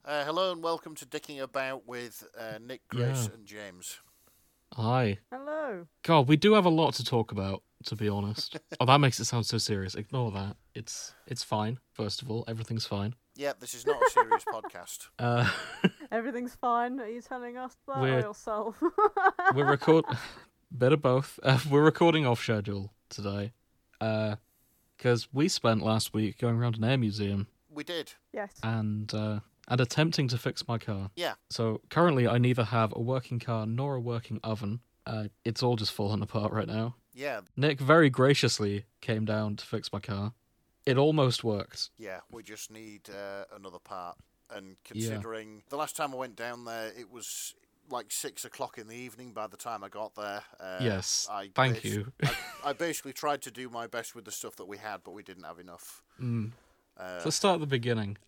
Hello and welcome to Dicking About with Nick, Grace, Yeah. and James. Hi. Hello. God, we do have a lot to talk about, to be honest. Oh, that makes it sound so serious. Ignore that. It's fine, first of all. Everything's fine. Yeah, this is not a serious podcast. Uh Everything's fine. Are you telling us that or we're yourself? we're record bit of both. We're recording off schedule today. Because we spent last week going around an air museum We did. Yes. and attempting to fix my car. Yeah. So currently I neither have a working car nor a working oven. It's all just falling apart right now. Yeah, Nick very graciously came down to fix my car. It almost worked. yeah, we just need another part. And considering the last time I went down there, it was like 6 o'clock in the evening by the time I got there. Yes, I thank you. I basically tried to do my best with the stuff that we had, but we didn't have enough. Let's start at the beginning.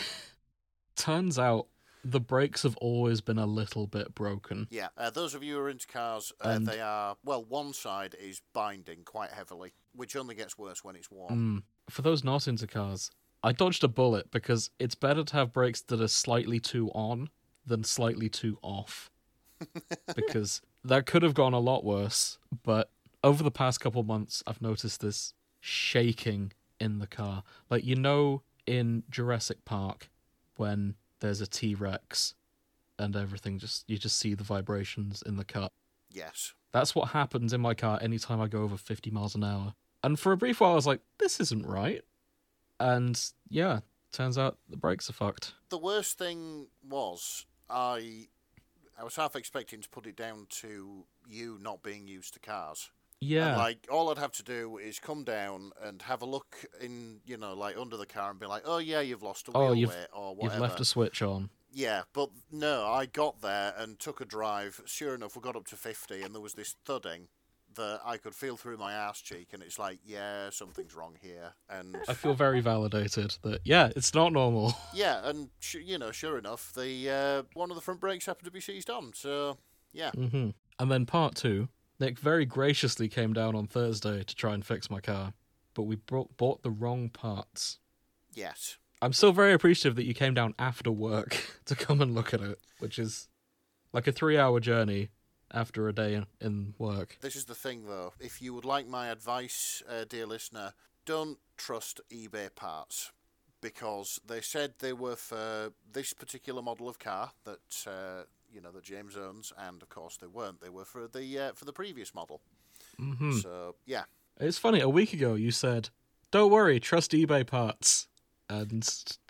Turns out the brakes have always been a little bit broken. Yeah, those of you who are into cars, And- they are, well, one side is binding quite heavily, which only gets worse when it's warm. For those not into cars, I dodged a bullet because it's better to have brakes that are slightly too on than slightly too off. Because that could have gone a lot worse, but over the past couple months, I've noticed this shaking in the car. Like, in Jurassic Park, when there's a T-Rex and everything, you just see the vibrations in the car. Yes. That's what happens in my car anytime I go over 50 miles an hour. And for a brief while, I was like, this isn't right. And yeah, turns out the brakes are fucked. The worst thing was, I was half expecting to put it down to you not being used to cars. Yeah. And, like, all I'd have to do is come down and have a look in, like, under the car and be like, oh, yeah, you've lost a wheel weight or whatever. You've left a switch on. Yeah, but no, I got there and took a drive. Sure enough, we got up to 50 and there was this thudding that I could feel through my arse cheek, and it's like, yeah, something's wrong here. And I feel very validated that, yeah, it's not normal. yeah, and sure enough, the one of the front brakes happened to be seized on. So yeah, And then part two, Nick very graciously came down on Thursday to try and fix my car, but we bought the wrong parts. yes, I'm still very appreciative that you came down after work to come and look at it, which is like a 3-hour journey after a day in work. this is the thing though. If you would like my advice, dear listener, don't trust eBay parts, because they said they were for this particular model of car that that James owns, and of course they weren't. They were for the previous model. So yeah, It's funny, a week ago you said, don't worry, trust eBay parts. And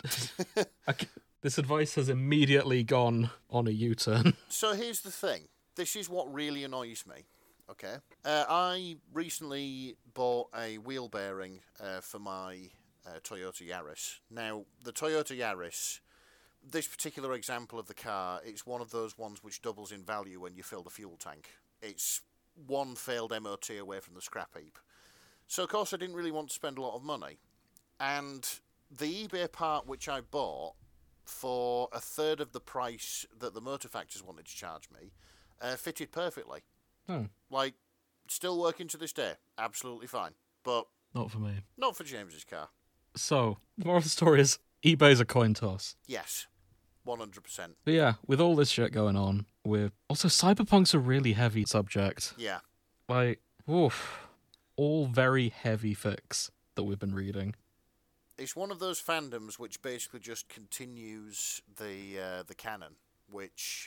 this advice has immediately gone on a U-turn. so here's the thing. This is what really annoys me. Okay, I recently bought a wheel bearing for my Toyota Yaris. Now, the Toyota Yaris, this particular example of the car, it's one of those ones which doubles in value when you fill the fuel tank. It's one failed MOT away from the scrap heap. So, of course, I didn't really want to spend a lot of money. And the eBay part which I bought for a third of the price that the motor factors wanted to charge me fitted perfectly. Oh, Like, still working to this day. Absolutely fine. But not for me. not for James's car. So, the moral of the story is, eBay's a coin toss. Yes. 100%. But yeah, with all this shit going on, also, Cyberpunk's a really heavy subject. Yeah. Like, oof. All very heavy fics that we've been reading. It's one of those fandoms which basically just continues the canon, which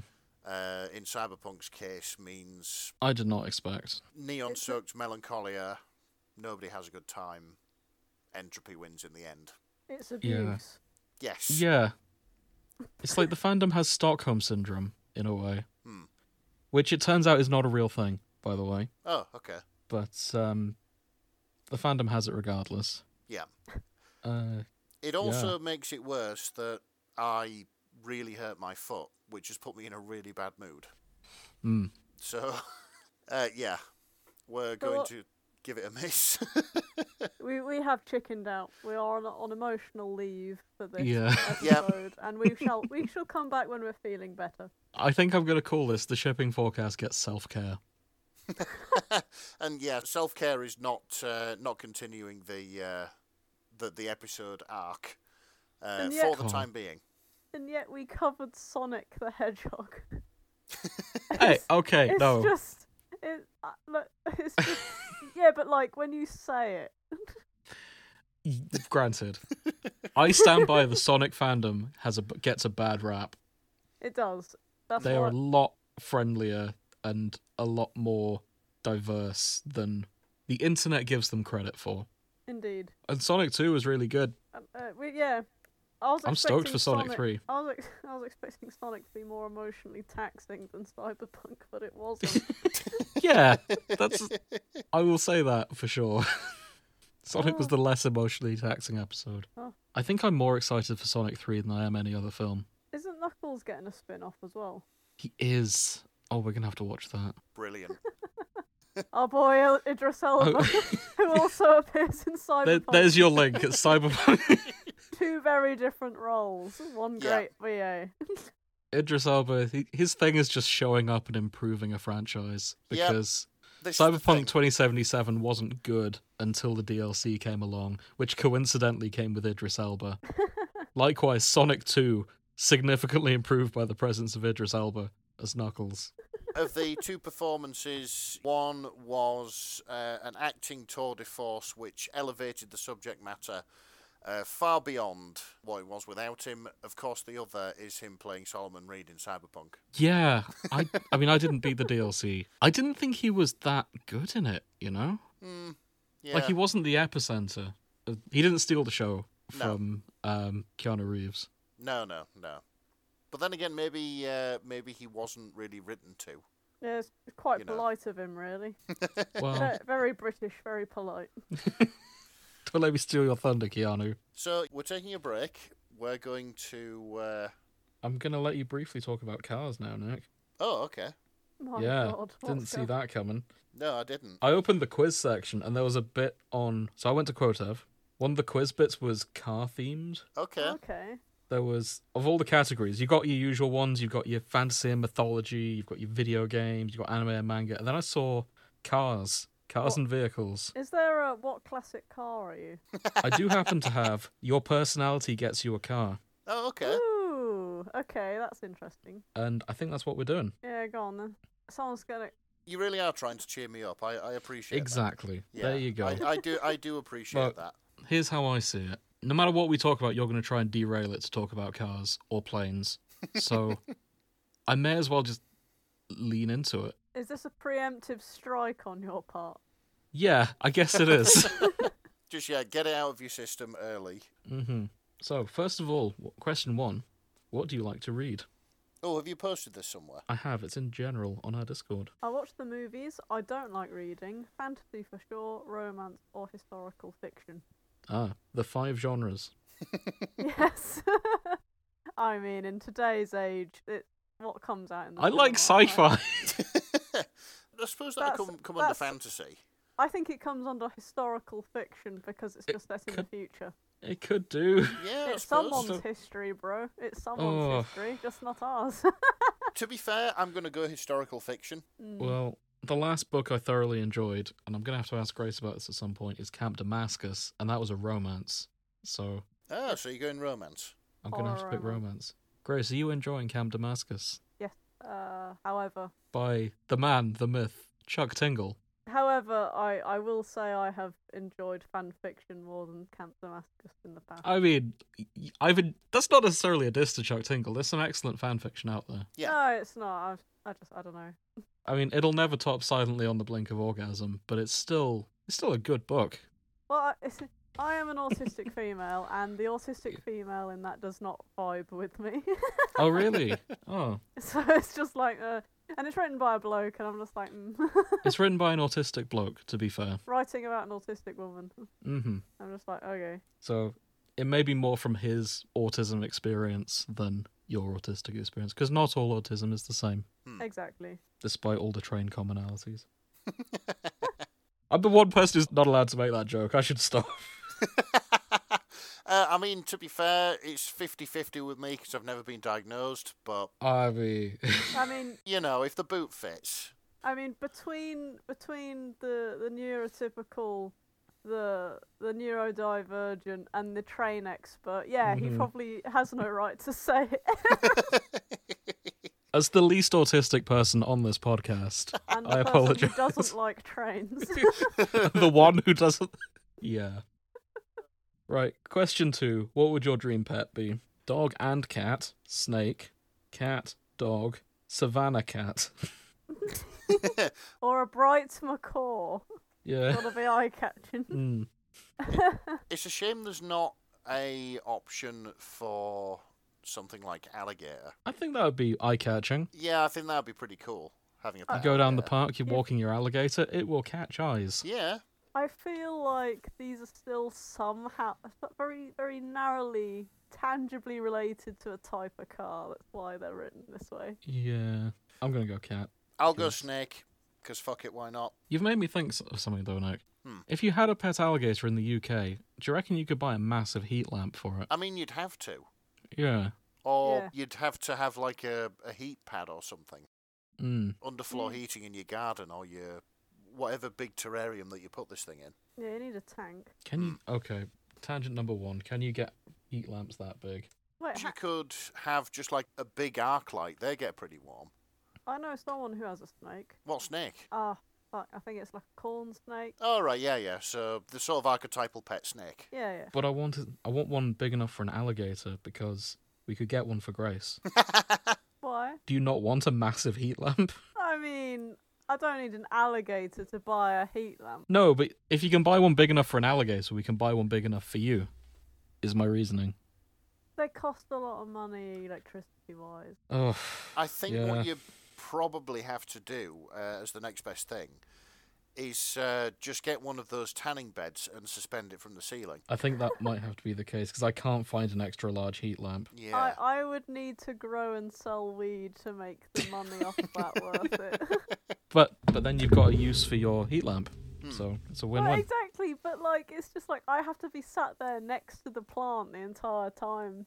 in Cyberpunk's case means I did not expect. neon-soaked melancholia, nobody has a good time, entropy wins in the end. It's abuse. Yes. Yeah. It's like the fandom has Stockholm Syndrome, in a way. Which it turns out is not a real thing, by the way. Oh, okay. But, the fandom has it regardless. Yeah. Uh, It also makes it worse that I really hurt my foot, which has put me in a really bad mood. So, yeah, we're going to give it a miss. We have chickened out. We are on emotional leave for this Yeah. episode, and we shall come back when we're feeling better. I think I'm going to call this the shipping forecast gets self-care. And yeah, self-care is not continuing the episode arc And yet- for the time being. and yet we covered Sonic the Hedgehog. Hey, okay, It's no. just, look, it's just, yeah, but like when you say it, Granted. I stand by the Sonic fandom gets a bad rap. it does. That's They are why- a lot friendlier and a lot more diverse than the internet gives them credit for. Indeed. And Sonic 2 was really good. Yeah. I'm stoked for Sonic 3. I was expecting Sonic to be more emotionally taxing than Cyberpunk, but it wasn't. Yeah, I will say that for sure. Sonic was the less emotionally taxing episode. Oh. I think I'm more excited for Sonic 3 than I am any other film. Isn't Knuckles getting a spin-off as well? He is. Oh, we're gonna have to watch that. Brilliant. Our boy Idris Elba, who also appears in Cyberpunk. There's your link. It's Cyberpunk. Two very different roles. One Yeah. great VA. Idris Elba, his thing is just showing up and improving a franchise Yep. because This is the Cyberpunk thing. 2077 wasn't good until the DLC came along, which coincidentally came with Idris Elba. Likewise, Sonic 2 significantly improved by the presence of Idris Elba as Knuckles. Of the two performances, one was an acting tour de force which elevated the subject matter far beyond what it was without him. Of course, the other is him playing Solomon Reed in Cyberpunk. Yeah, I mean, I didn't beat the DLC. I didn't think he was that good in it, you know? Yeah. Like, he wasn't the epicenter. He didn't steal the show No. from Keanu Reeves. No. But then again, maybe he wasn't really written to. Yeah, it's quite You know. polite of him, really. Well, Very British, very polite. don't let me steal your thunder, Keanu. So we're taking a break. We're going to. I'm going to let you briefly talk about cars now, Nick. Oh, okay. My Yeah, God, didn't what's see going- that coming. No, I didn't. I opened the quiz section and there was a bit on. So I went to Quotev. One of the quiz bits was car themed. Okay. Okay. There was, of all the categories, you got your usual ones. You've got your fantasy and mythology. You've got your video games. You've got anime and manga. And then I saw cars What? and vehicles. Is there a what classic car are you? I do happen to have your personality gets you a car. Oh, okay. Ooh, okay, that's interesting. And I think that's what we're doing. Yeah, go on then. Someone's gonna. You really are trying to cheer me up. I appreciate Exactly. that. There you go. I do appreciate Look, that. Here's how I see it. No matter what we talk about, you're going to try and derail it to talk about cars or planes. So I may as well just lean into it. Is this a preemptive strike on your part? Yeah, I guess it is. Just get it out of your system early. So, first of all, question one. What do you like to read? Oh, have you posted this somewhere? I have. It's in general on our Discord. I watch the movies. I don't like reading. Fantasy for sure, romance or historical fiction. Ah, the 5 genres. Yes. I mean, in today's age, what comes out in the I like cinema, right? sci-fi. I suppose that That's- come under that's- fantasy. I think it comes under historical fiction because it's just set in the could- future. It could do. Yeah, I It's suppose. someone's history, bro. It's someone's Oh. history, just not ours. To be fair, I'm going to go historical fiction. Well, the last book I thoroughly enjoyed, and I'm going to have to ask Grace about this at some point, is Camp Damascus, and that was a romance. So Ah, so you're going romance. I'm going to have to Horror pick romance. romance. Grace, are you enjoying Camp Damascus? However, By the man, the myth, Chuck Tingle. I will say I have enjoyed fan fiction more than Camp Damascus in the past. I mean, that's not necessarily a diss to Chuck Tingle. There's some excellent fan fiction out there. Yeah. No, it's not. I don't know. I mean, it'll never top Silently on the Blink of Orgasm, but it's still a good book. Well, I am an autistic female, and the autistic female in that does not vibe with me. Oh, really? Oh. So it's just like, and it's written by a bloke, and I'm just like, It's written by an autistic bloke, to be fair. writing about an autistic woman. Mm-hmm. I'm just like, okay. So it may be more from his autism experience than your autistic experience, because not all autism is the same, Exactly. despite all the train commonalities. I'm the one person who's not allowed to make that joke. I should stop. I mean, to be fair, it's 50-50 with me because I've never been diagnosed. But, I mean, I mean, if the boot fits. between the neurotypical the neurodivergent and the train expert, yeah, he Mhm. probably has no right to say it. As the least autistic person on this podcast, And the I person apologize. who doesn't like trains. The one who doesn't. Yeah. Right. Question 2. What would your dream pet be? Dog and cat, snake, cat, dog, savannah cat. Or a bright macaw. Yeah. Gotta be eye-catching. Mm. It's a shame there's not a option for something like alligator. I think that would be eye-catching. Yeah, I think that'd be pretty cool. Having a You pet go down the alligator. park, you're walking your alligator, it will catch eyes. Yeah. I feel like these are still somehow very, very narrowly, tangibly related to a type of car. That's why they're written this way. Yeah. I'm gonna go cat. I'll go Yes. snake, because fuck it, why not? You've made me think of something, though, Nick. Hmm. If you had a pet alligator in the UK, do you reckon you could buy a massive heat lamp for it? I mean, you'd have to. Yeah. Or Yeah. you'd have to have like a heat pad or something. Mm. Underfloor Mm. heating in your garden or your whatever big terrarium that you put this thing in. Yeah, you need a tank. Can you... Okay. Tangent number 1. Can you get heat lamps that big? Wait, You could have just like a big arc light. They get pretty warm. I know someone who has a snake. What snake? Ah, fuck, I think it's like a corn snake. Oh, right, yeah. So the sort of archetypal pet snake. Yeah, yeah. But I want one big enough for an alligator because we could get one for Grace. Why? Do you not want a massive heat lamp? I mean, I don't need an alligator to buy a heat lamp. No, but if you can buy one big enough for an alligator, we can buy one big enough for you. Is my reasoning. They cost a lot of money electricity-wise. Oh, I think Yeah. what you probably have to do as the next best thing is just get one of those tanning beds and suspend it from the ceiling. I think that might have to be the case because I can't find an extra large heat lamp. Yeah. I would need to grow and sell weed to make the money off of that worth it. But then you've got a use for your heat lamp, Hmm. so it's a Well, win-win. exactly, but like it's just like I have to be sat there next to the plant the entire time.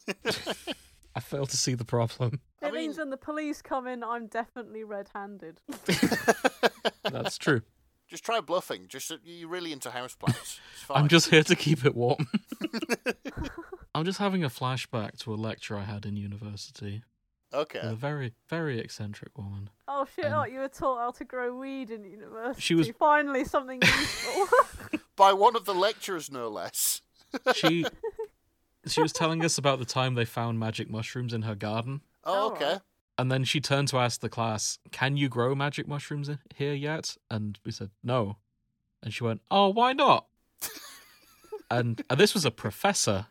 I fail to see the problem. I It means mean- when the police come in, I'm definitely red-handed. That's true. Just try bluffing. Just you're really into houseplants. It's fine. I'm just here to keep it warm. I'm just having a flashback to a lecture I had in university with Okay. a very, very eccentric woman. Oh shit! Um, Oh, you were taught how to grow weed in university. She was- finally something useful. By one of the lecturers, no less. She was telling us about the time they found magic mushrooms in her garden. Oh, Oh, okay. right. And then she turned to ask the class, "Can you grow magic mushrooms here yet?" And we said, "No." And she went, "Oh, why not?" and this was a professor.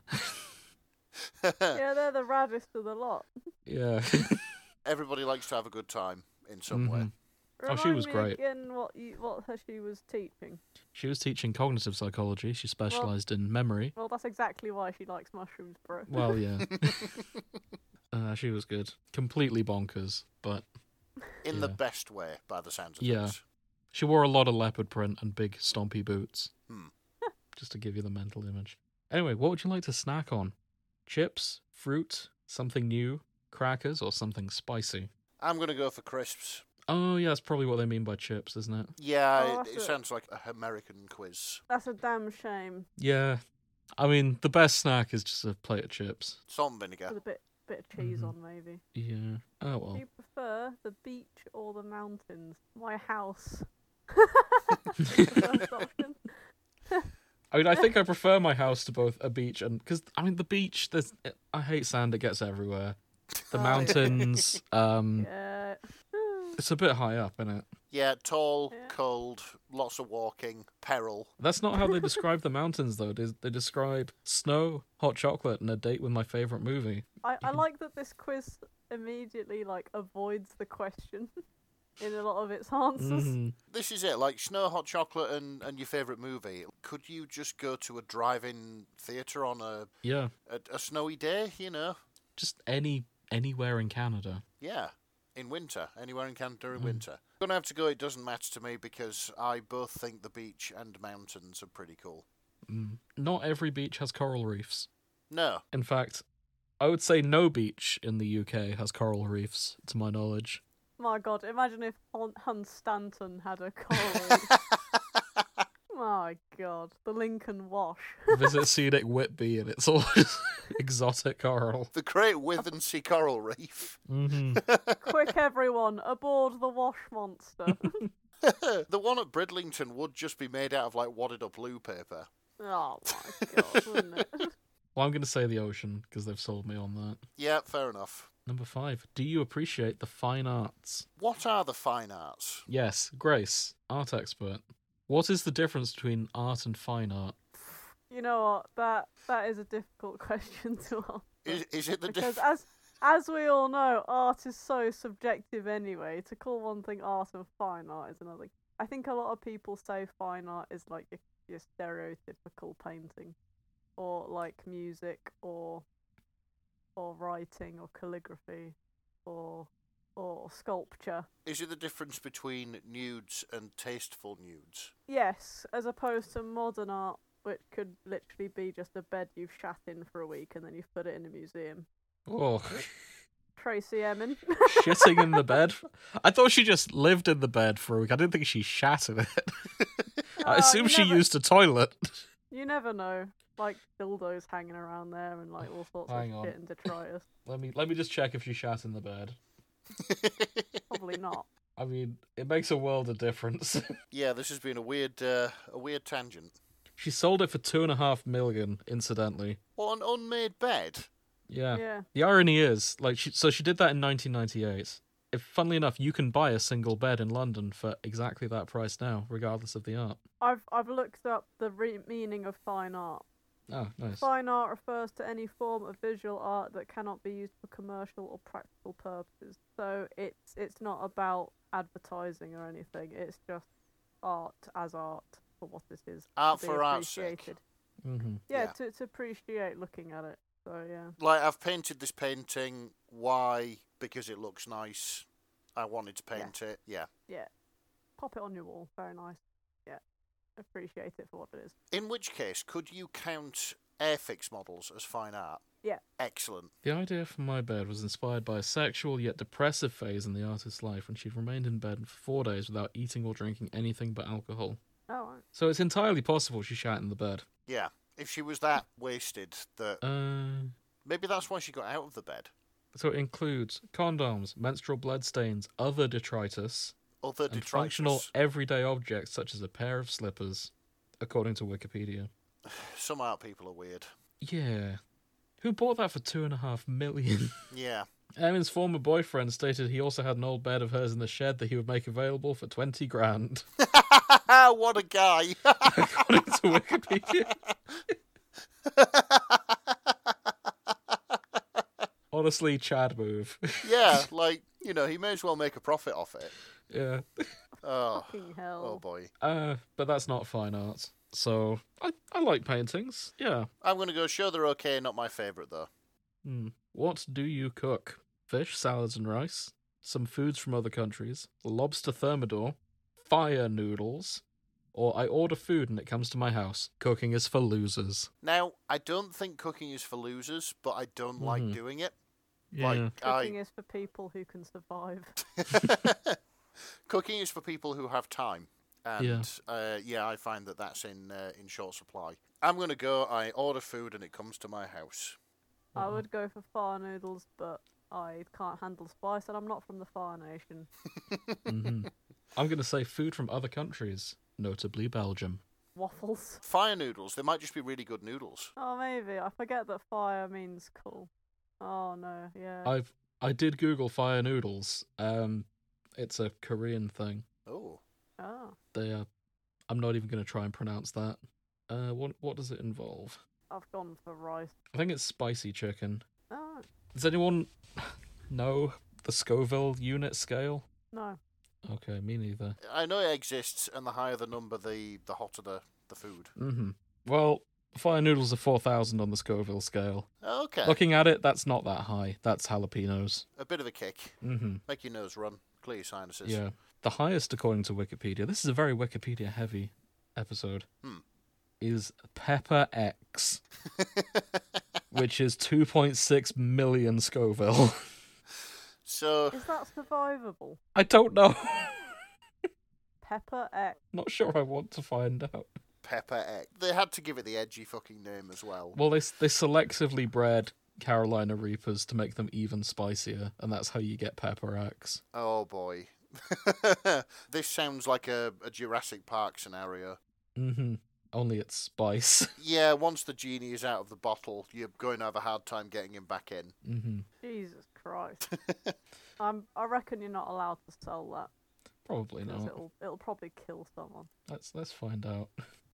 Yeah, they're the raddest of the lot. Yeah. Everybody likes to have a good time in some way. Mhm. Oh, she Remind was me great. Again, what she was teaching. She was teaching cognitive psychology. She specialized in memory. Well, that's exactly why she likes mushrooms, bro. Well, yeah. She was good. Completely bonkers, but In the Yeah. best way, by the sounds of Yeah. things. she wore a lot of leopard print and big stompy boots. Hmm. Just to give you the mental image. Anyway, what would you like to snack on? Chips, fruit, something new, crackers, or something spicy? I'm going to go for crisps. Oh, yeah, that's probably what they mean by chips, isn't it? Yeah, Oh, it that's it. sounds like a American quiz. That's a damn shame. Yeah. I mean, the best snack is just a plate of chips. Salt and vinegar. With a bit of cheese Mhm. on, maybe. Yeah. Oh, Do well. you prefer the beach or the mountains? My house. First option. I mean, I think I prefer my house to both a beach and... Because, I mean, the beach, I hate sand. It gets everywhere. The Oh, yeah. mountains, Yeah. it's a bit high up, isn't it? Yeah, tall, Yeah. cold, lots of walking, peril. That's not how they describe the mountains, though. They describe snow, hot chocolate, and a date with my favourite movie. I like that this quiz immediately avoids the question in a lot of its answers. Mhm. This is it, like snow, hot chocolate, and your favourite movie. Could you just go to a drive-in theatre on Yeah. a snowy day, you know? Just anywhere in Canada. Yeah, in winter, anywhere in Canada in Mm. winter. Gonna have to go, it doesn't matter to me, because I both think the beach and mountains are pretty cool. Not every beach has coral reefs. No, In fact, I would say no beach in the UK has coral reefs, to my knowledge. My God, imagine if Hans Stanton had a coral reef. My God, the Lincoln Wash. Visit scenic Whitby, and it's all just exotic coral. The Great Withensea Coral Reef. Hmm. Quick, everyone, aboard the Wash Monster. The one at Bridlington would just be made out of like wadded up loo paper. Oh my God, wouldn't it? Well, I'm going to say the ocean because they've sold me on that. Yeah, fair enough. Number 5. Do you appreciate the fine arts? What are the fine arts? Yes, Grace, art expert. What is the difference between art and fine art? You know what? That is a difficult question to answer. Is it the Because difference? as we all know, art is so subjective anyway. To call one thing art and fine art is another. I think a lot of people say fine art is like your stereotypical painting, or like music, or writing, or calligraphy, or sculpture. Is it the difference between nudes and tasteful nudes? Yes, as opposed to modern art, which could literally be just a bed you've shat in for a week and then you've put it in a museum. Oh, Tracy Emin. shitting in the bed? I thought she just lived in the bed for a week. I didn't think she shat in it. I assume she used a toilet. You never know. Like dildos hanging around there and like all sorts Hang of on. shit and detritus. Let me just check if she shat in the bed. Probably not. I mean, it makes a world of difference. Yeah, this has been a weird tangent. She sold it for $2.5 million, incidentally. What, an unmade bed? Yeah. Yeah. The irony is, like, she did that in 1998. If, funnily enough, you can buy a single bed in London for exactly that price now, regardless of the art. I've looked up the meaning of fine art. Oh, nice. Fine art refers to any form of visual art that cannot be used for commercial or practical purposes. So it's not about advertising or anything. It's just art as art for what it is. Art to be for art's sake. appreciated. Mm-hmm. Yeah, Yeah. to appreciate looking at it. So yeah. Like, I've painted this painting. Why? Because it looks nice. I wanted to paint it. Yeah. Yeah. Pop it on your wall. Very nice. Yeah. Appreciate it for what it is. In which case, could you count Airfix models as fine art? Yeah. Excellent. The idea for my bed was inspired by a sexual yet depressive phase in the artist's life when she'd remained in bed for 4 days without eating or drinking anything but alcohol. Oh, right. So it's entirely possible she shat in the bed. Yeah. If she was that wasted, that maybe that's why she got out of the bed. So it includes condoms, menstrual blood stains, other detritus, Other and detritus. functional everyday objects such as a pair of slippers, according to Wikipedia. Some art people are weird. Yeah. Who bought that for $2.5 million? Yeah. Emin's former boyfriend stated he also had an old bed of hers in the shed that he would make available for 20 grand, What a guy. according to Wikipedia. Honestly, Chad move. Yeah, like, you know, he may as well make a profit off it. Yeah. Oh, Fucking hell. oh boy. But that's not fine art. So, I like paintings. Yeah. I'm going to go sure they're okay, not my favourite though. What do you cook? Fish, salads, and rice. Some foods from other countries. Lobster thermidor. Fire noodles. Or I order food and it comes to my house. Cooking is for losers. Now, I don't think cooking is for losers, but I don't like doing it. Like, Cooking is for people who can survive. Cooking is for people who have time. And, I find that that's in short supply. I'm going to go, I order food and it comes to my house. I would go for fire noodles, but I can't handle spice, and I'm not from the Fire Nation. I'm going to say food from other countries, notably Belgium. Waffles. Fire noodles, they might just be really good noodles. Oh, maybe. I forget that fire means cool. Oh, no, yeah. I did Google fire noodles. It's a Korean thing. Oh. Oh, They I'm not even going to try and pronounce that. What does it involve? I've gone for rice. I think it's spicy chicken. Oh, Does anyone know the Scoville unit scale? no. Okay, me neither. I know it exists, and the higher the number, the hotter the food. Well, fire noodles are 4,000 on the Scoville scale. Okay. Looking at it, that's not that high. That's jalapenos. A bit of a kick. Make your nose run. Clear your sinuses. Yeah. The highest, according to Wikipedia, this is a very Wikipedia-heavy episode, is Pepper X, which is 2.6 million Scoville. So, Is that survivable? I don't know. Pepper X. Not sure I want to find out. Pepper X. They had to give it the edgy fucking name as well. Well, they selectively bred Carolina Reapers to make them even spicier, and that's how you get Pepper X. Oh boy. This sounds like a Jurassic Park scenario. Mm-hmm. Only it's spice. Yeah, once the genie is out of the bottle, you're going to have a hard time getting him back in. Mm-hmm. Jesus Christ. I reckon you're not allowed to sell that. Probably 'cause not. It'll probably kill someone. Let's find out.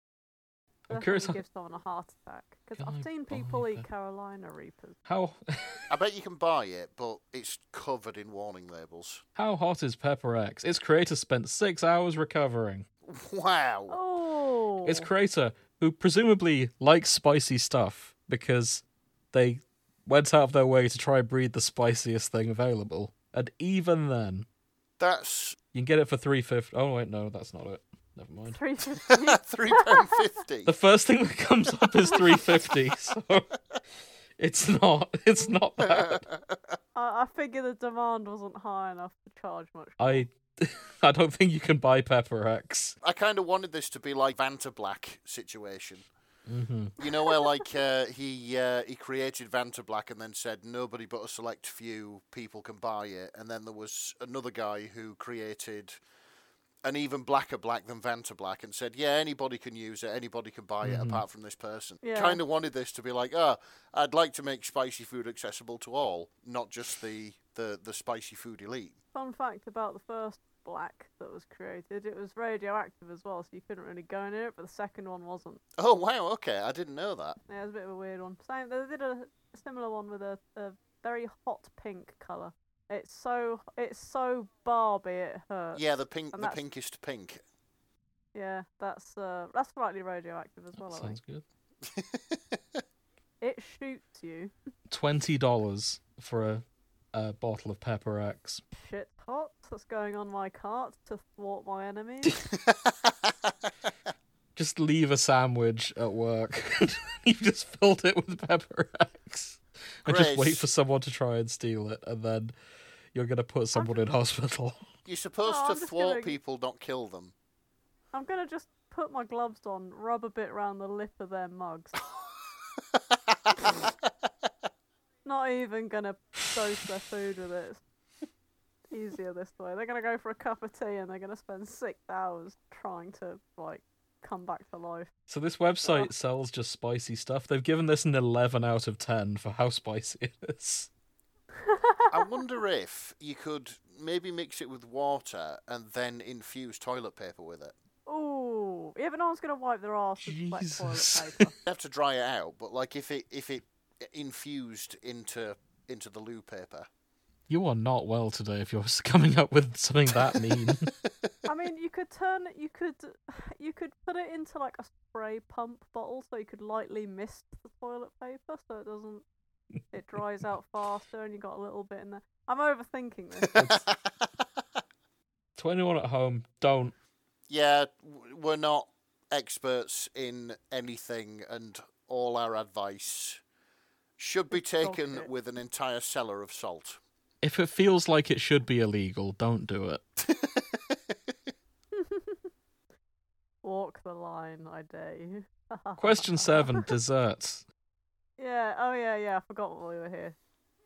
I'm Definitely curious give someone a heart attack. Because Can I I've seen buy people eat that? Carolina Reapers. how I bet you can buy it, but it's covered in warning labels. how hot is Pepper X? Its creator spent 6 hours recovering. Wow. Oh! Its creator, who presumably likes spicy stuff because they went out of their way to try and breed the spiciest thing available, and even then, That's you can get it for $3.50. Oh wait, no, that's not it. Never mind. $3.50. £3.50. The first thing that comes up is $3.50, so it's not bad. I figure the demand wasn't high enough to charge much. I don't think you can buy Pepper X. I kind of wanted this to be like Vanta Black situation. Mm-hmm. You know where like he created Vanta Black and then said nobody but a select few people can buy it, and then there was another guy who created an even blacker black than Vanta Black and said, yeah, anybody can use it, anybody can buy it apart from this person. Yeah. Kind of wanted this to be like, I'd like to make spicy food accessible to all, not just the spicy food elite. Fun fact about the first black that was created, it was radioactive as well, so you couldn't really go near it, but the second one wasn't. Oh, wow, okay, I didn't know that. Yeah, it was a bit of a weird one. Same, they did a similar one with a very hot pink colour. It's so Barbie it hurts. Yeah, the And that's- pinkest pink. Yeah, that's slightly radioactive as well, I think. Sounds good. It shoots you. $20 for a bottle of Pepper X. Shit hot that's going on my cart to thwart my enemies. Just leave a sandwich at work. You've just filled it with Pepper X. And just wait Grace. for someone to try and steal it, and then you're going to put someone in hospital. You're supposed Oh, to I'm just thwart gonna- people, not kill them. I'm gonna just put my gloves on, rub a bit round the lip of their mugs. Not even gonna dose their food with it. It's easier this way. They're gonna go for a cup of tea and they're gonna spend 6 hours trying to come back to life. So this website sells just spicy stuff. They've given this an 11 out of 10 for how spicy it is. I wonder if you could maybe mix it with water and then infuse toilet paper with it. Ooh, yeah, but no one's gonna wipe their arse with wet Jesus. toilet paper. You have to dry it out, but like if it infused into the loo paper. You are not well today if you're coming up with something that mean. I mean, you could put it into like a spray pump bottle, so you could lightly mist the toilet paper, so it dries out faster, and you got a little bit in there. I'm overthinking this. To anyone at home, don't. Yeah, we're not experts in anything, and all our advice should be It's dog taken shit. with an entire cellar of salt. If it feels like it should be illegal, don't do it. Walk the line, I dare you. Question 7, desserts. Yeah. Oh yeah. I forgot what we were here.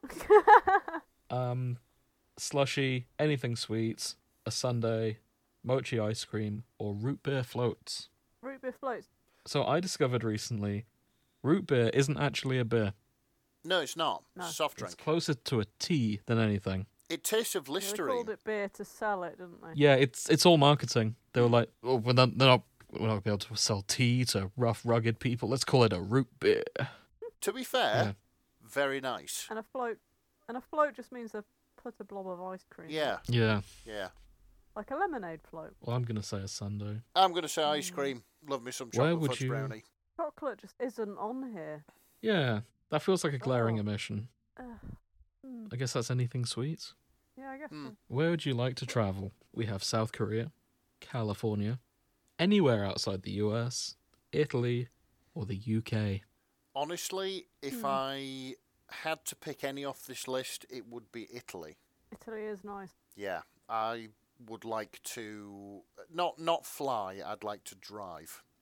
Slushy, anything sweet, a sundae, mochi ice cream, or root beer floats. Root beer floats. So I discovered recently, root beer isn't actually a beer. No, it's not. No. It's a soft It's drink. closer to a tea than anything. It tastes of Yeah, they Listerine. called it beer to sell it, didn't they? Yeah, it's all marketing. They were like, oh, we're not going to be able to sell tea to rough, rugged people. Let's call it a root beer. To be fair, Yeah. very nice. And a float just means they've put a blob of ice cream. Yeah, Yeah. yeah. Like a lemonade float. Well, I'm going to say a sundae. I'm going to say ice cream. Love me some Where chocolate would fudge you- brownie. Chocolate just isn't on here. Yeah, that feels like a glaring Oh. omission. Hmm. I guess that's anything sweet. Yeah, I guess so. Where would you like to travel? We have South Korea, California, anywhere outside the US, Italy, or the UK. Honestly, if I had to pick any off this list, it would be Italy. Italy is nice. Yeah, I would like to not fly. I'd like to drive.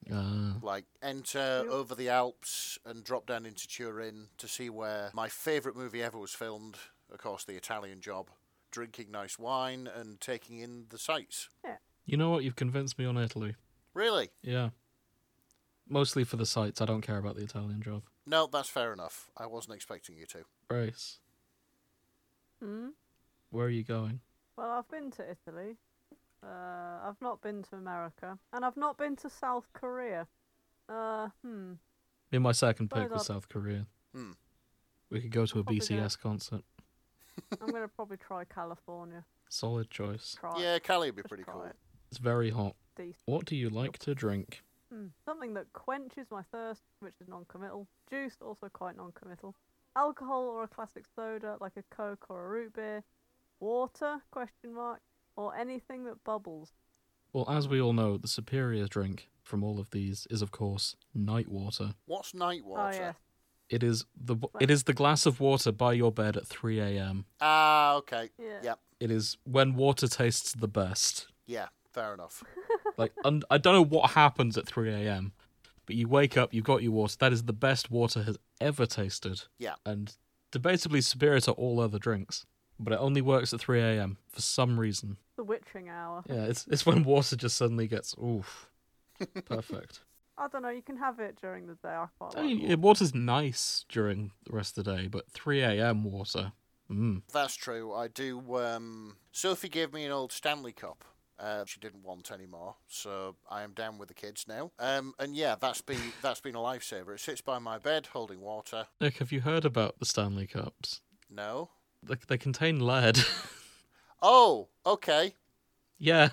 Like, enter Yep. over the Alps and drop down into Turin to see where my favourite movie ever was filmed, of course, The Italian Job, drinking nice wine and taking in the sights. You know what? You've convinced me on Italy. Really? Yeah. Mostly for the sights. I don't care about the Italian Job. No, that's fair enough. I wasn't expecting you to. Grace, Hmm? where are you going? Well, I've been to Italy. I've not been to America. And I've not been to South Korea. In my second pick Those was are- South Korea. Hmm. We could go to a Probably BCS concert. I'm going to probably try California. Solid choice. Try it. Yeah, Cali would be Just pretty try cool. it. It's very hot. Decent. What do you like to drink? Something that quenches my thirst, which is non-committal. Juice, also quite non-committal. Alcohol or a classic soda, like a Coke or a root beer. Water, question mark. Or anything that bubbles. Well, as we all know, the superior drink from all of these is, of course, night water. What's night Oh, water? yes. It is the glass of water by your bed at 3 a.m. Ah, okay. Yeah. Yep. It is when water tastes the best. Yeah, fair enough. Like, I don't know what happens at 3 a.m., but you wake up, you've got your water. That is the best water has ever tasted. Yeah. And debatably superior to all other drinks. But it only works at 3 a.m. for some reason. The witching hour. Yeah, it's when water just suddenly gets, oof, perfect. I don't know, you can have it during the day. I quite I like mean, water. water's nice during the rest of the day, but 3 a.m. water, That's true. I do. Sophie gave me an old Stanley Cup. She didn't want any more, so I am down with the kids now. And yeah, that's been a lifesaver. It sits by my bed holding water. Nick, have you heard about the Stanley Cups? No. They contain lead. Oh, okay. Yeah.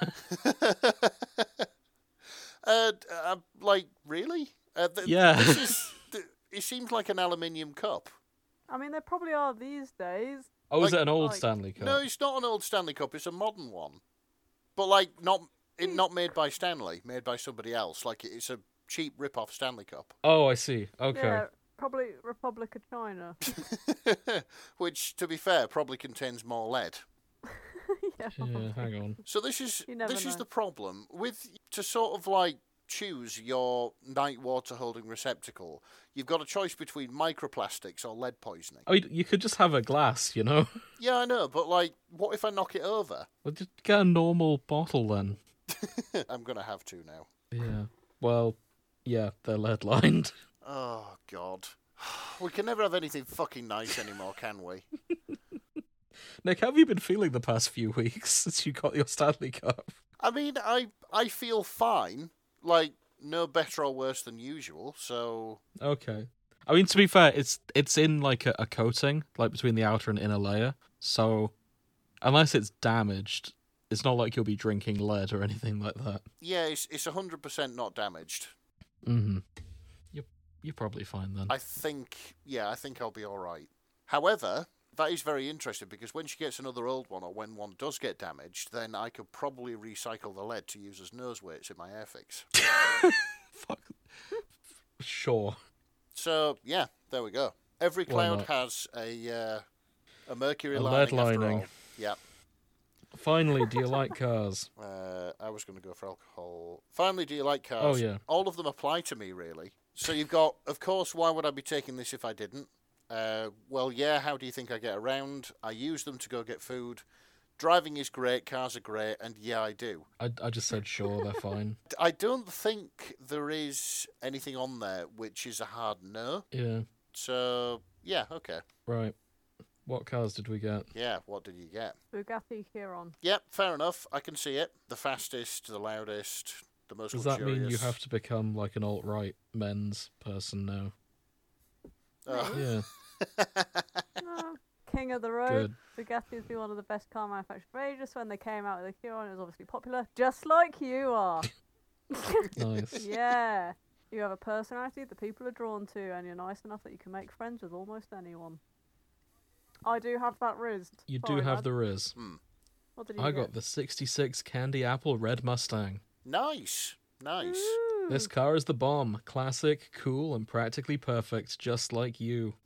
Like really? Yeah. It seems like an aluminium cup. I mean, they probably are these days. Oh, is Like- it an old like- Stanley Cup? No, it's not an old Stanley Cup. It's a modern one, but like not made by Stanley, made by somebody else. Like it's a cheap rip-off Stanley Cup. Oh, I see. Okay. Yeah, probably Republic of China. Which, to be fair, probably contains more lead. Yeah. Yeah, hang on. So this is You never this is know. the problem with to sort of like choose your night water holding receptacle. You've got a choice between microplastics or lead poisoning. I mean, you could just have a glass, you know? Yeah, I know, but like, what if I knock it over? Well, just get a normal bottle then. I'm gonna have to now. Yeah. Well, yeah, they're lead lined. Oh God, we can never have anything fucking nice anymore, can we? Nick, how have you been feeling the past few weeks since you got your Stanley Cup? I mean, I feel fine. Like no better or worse than usual. So Okay. I mean, to be fair, it's in like a coating, like between the outer and inner layer. So, unless it's damaged, it's not like you'll be drinking lead or anything like that. yeah, it's 100% not damaged. Mm-hmm. You're probably fine then. I think I'll be all right. However, that is very interesting because when she gets another old one, or when one does get damaged, then I could probably recycle the lead to use as nose weights in my Airfix. Fuck. Sure. So yeah, there we go. Every Why cloud not? has a mercury A lining. lead after lining. all. Yeah. Finally, do you like cars? I was going to go for alcohol. Finally, do you like cars? Oh, yeah. All of them apply to me, really. So you've got, of course, why would I be taking this if I didn't? Well, yeah, how do you think I get around? I use them to go get food. Driving is great, cars are great, and yeah, I do. I just said sure, they're fine. I don't think there is anything on there which is a hard no. Yeah, So, yeah, okay. right. What cars did we get? Yeah, what did you get? Bugatti Chiron. Yep, fair enough. I can see it. The fastest, the loudest, the most Does that luxurious. mean you have to become like an alt-right men's person now? Oh. Yeah, No, King of the road. good. Bugatti's been one of the best car manufacturers for ages. When they came out with the Chiron, it was obviously popular, just like you are. Nice. Yeah. You have a personality that people are drawn to, and you're nice enough that you can make friends with almost anyone. I do have that Riz. You Sorry, do have lad. the Riz. What did you I get? got the 66 Candy Apple Red Mustang. Nice. Nice. Ooh. This car is the bomb. Classic, cool, and practically perfect, just like you.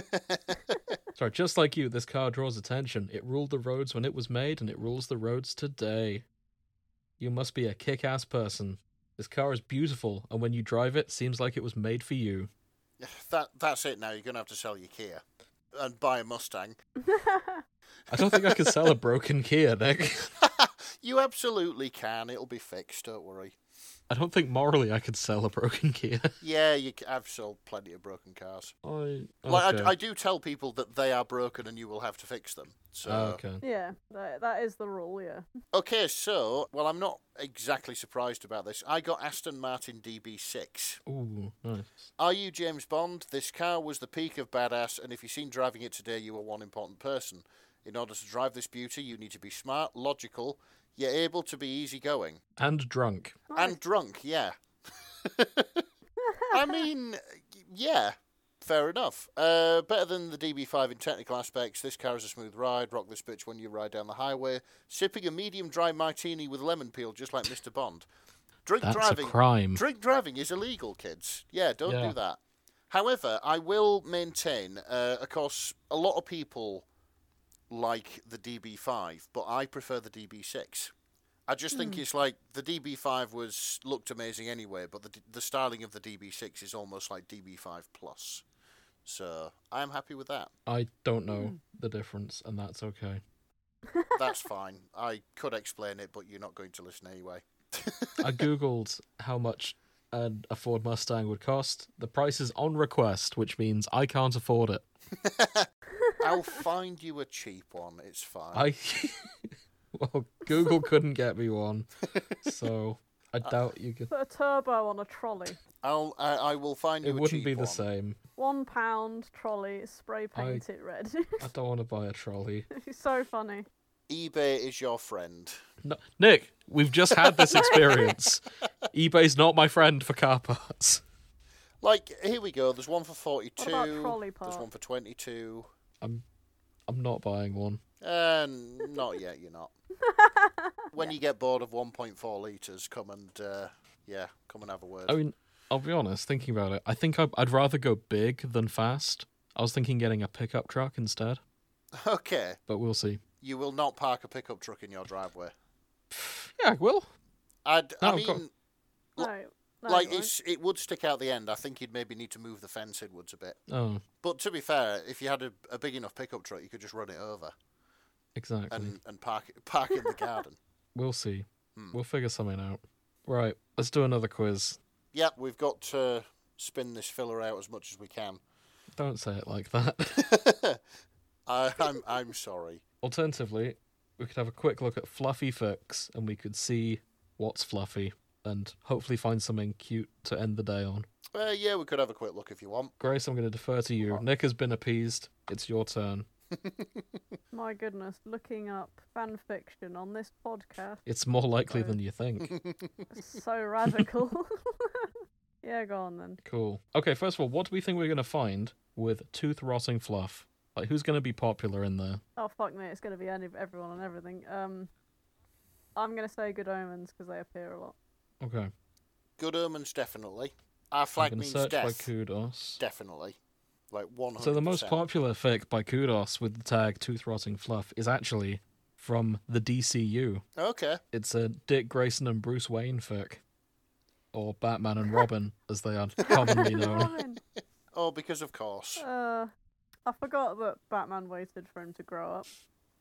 Sorry, just like you, this car draws attention. It ruled the roads when it was made, and it rules the roads today. You must be a kick-ass person. This car is beautiful, and when you drive it, seems like it was made for you. That's it now. You're going to have to sell your Kia and buy a Mustang. I don't think I could sell a broken Kia, Nick. You absolutely can. It'll be fixed, don't worry. I don't think morally I could sell a broken Kia. Yeah, I've sold plenty of broken cars. Okay. I do tell people that they are broken and you will have to fix them. So Okay. Yeah, that is the rule, yeah. Okay, so, well, I'm not exactly surprised about this. I got Aston Martin DB6. Ooh, nice. Are you James Bond? This car was the peak of badass, and if you've seen driving it today, you are one important person. In order to drive this beauty, you need to be smart, logical, yet able to be easygoing. And drunk. And drunk, yeah. I mean, yeah, fair enough. Better than the DB5 in technical aspects, this car is a smooth ride. Rock this bitch when you ride down the highway. Sipping a medium dry martini with lemon peel, just like Mr. Bond. That's a crime. Drink driving is illegal, kids. Yeah, don't do that. However, I will maintain, of course, a lot of people like the DB5, but I prefer the DB6. I just think it's like the DB5 looked amazing anyway, but the styling of the DB6 is almost like DB5 Plus. So I am happy with that. I don't know the difference, and that's okay. That's fine. I could explain it, but you're not going to listen anyway. I googled how much a Ford Mustang would cost. The price is on request, which means I can't afford it. I'll find you a cheap one. It's fine. Well, Google couldn't get me one, so I doubt you could. Put a turbo on a trolley. I will find you a cheap one. It wouldn't be the same. £1 trolley, spray paint it red. I don't want to buy a trolley. It's so funny. eBay is your friend. No, Nick, we've just had this experience. eBay's not my friend for car parts. Like, here we go. There's one for 42. What about trolley parts? There's one for 22. I'm not buying one. Not yet, you're not. When you get bored of 1.4 litres, come and have a word. I mean, I'll be honest, thinking about it, I think I'd rather go big than fast. I was thinking getting a pickup truck instead. Okay. But we'll see. You will not park a pickup truck in your driveway. Yeah, I will. I No, mean, No, like, you won't. it would stick out the end. I think you'd maybe need to move the fence inwards a bit. Oh, But to be fair, if you had a big enough pickup truck, you could just run it over exactly. and park in the garden. We'll see. We'll figure something out. Right, let's do another quiz. Yep, we've got to spin this filler out as much as we can. Don't say it like that. I'm sorry. Alternatively, we could have a quick look at Fluffy Fix, and we could see what's fluffy, and hopefully find something cute to end the day on. Yeah, we could have a quick look if you want. Grace, I'm going to defer to you. Nick has been appeased. It's your turn. My goodness, looking up fan fiction on this podcast. It's more likely than you think. So radical. Yeah, go on then. Cool. Okay, first of all, what do we think we're going to find with tooth rotting fluff? Like, who's going to be popular in there? Oh fuck me, it's gonna be everyone and everything. I'm gonna say Good Omens because they appear a lot. Okay. Good Omens, definitely. Our I'm flag going to means search by death. Kudos. Definitely. Like 100%. So the most popular fic by Kudos with the tag tooth rotting fluff is actually from the DCU. Okay. It's a Dick Grayson and Bruce Wayne fic. Or Batman and Robin, as they are commonly known. Robin. Oh, because of course. I forgot that Batman waited for him to grow up.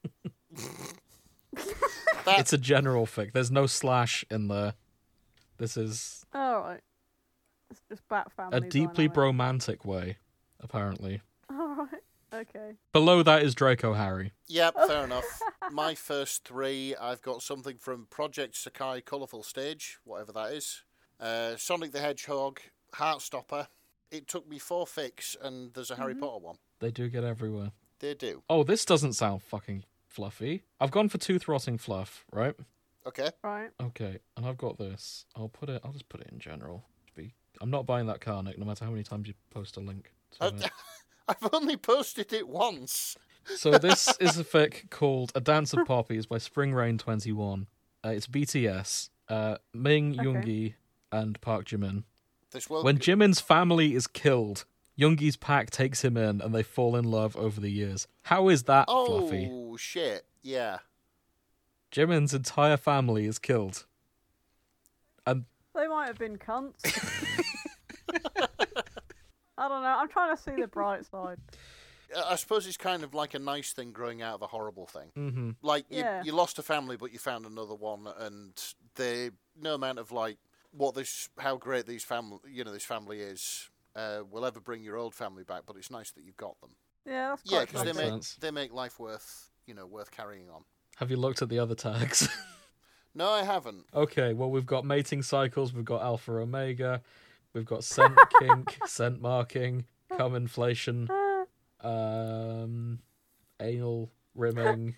It's a general fic. There's no slash in there. This is Alright. It's just Bat family. a deeply dynamic. bromantic way, apparently. Alright. Okay. Below that is Draco Harry. Yep, fair enough. My first three, I've got something from Project Sakai Colourful Stage, whatever that is. Sonic the Hedgehog, Heartstopper. It took me 4 fics, and there's a Harry Potter one. They do get everywhere. They do. Oh, this doesn't sound fucking fluffy. I've gone for tooth rotting fluff, right? Okay. Right. Okay, and I've got this. I'll just put it in general. I'm not buying that car, Nick, no matter how many times you post a link to it. I've only posted it once. So this is a fic called A Dance of Poppies by Spring Rain 21. It's BTS, Ming, Okay. Yoongi, and Park Jimin. This will When Jimin's family is killed, Yoongi's pack takes him in and they fall in love over the years. How is that fluffy? Oh, shit. Yeah. Jimin's entire family is killed. And They might have been cunts. I don't know. I'm trying to see the bright side. I suppose it's kind of like a nice thing growing out of a horrible thing. Mm-hmm. Like, Yeah. you lost a family, but you found another one, and no amount of, like, how great this family is, will ever bring your old family back, but it's nice that you've got them. Yeah, that's Yeah, quite because Makes nice. sense. they make life worth carrying on. Have you looked at the other tags? No, I haven't. Okay, well, we've got mating cycles, we've got alpha omega, we've got scent kink, scent marking, cum inflation, anal rimming,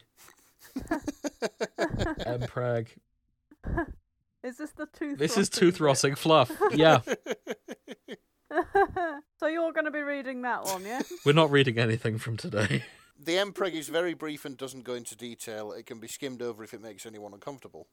mpreg. Is this the tooth? This is rotting tooth bit? rotting fluff. Yeah, So you're going to be reading that one, yeah? we're not reading anything from today. The MPreg is very brief and doesn't go into detail. It can be skimmed over if it makes anyone uncomfortable.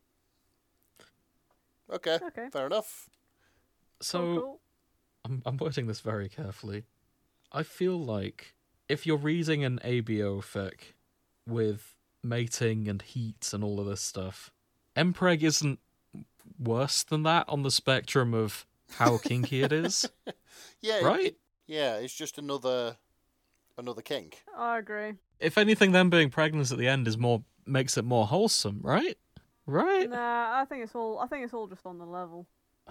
Okay, Okay. fair enough. So, Cool. I'm wording this very carefully. I feel like if you're reading an ABO fic with mating and heat and all of this stuff, MPreg isn't worse than that on the spectrum of how kinky it is, Yeah, right? it's just another kink. I agree. If anything, them being pregnant at the end makes it more wholesome, right? Right? Nah, I think it's all just on the level.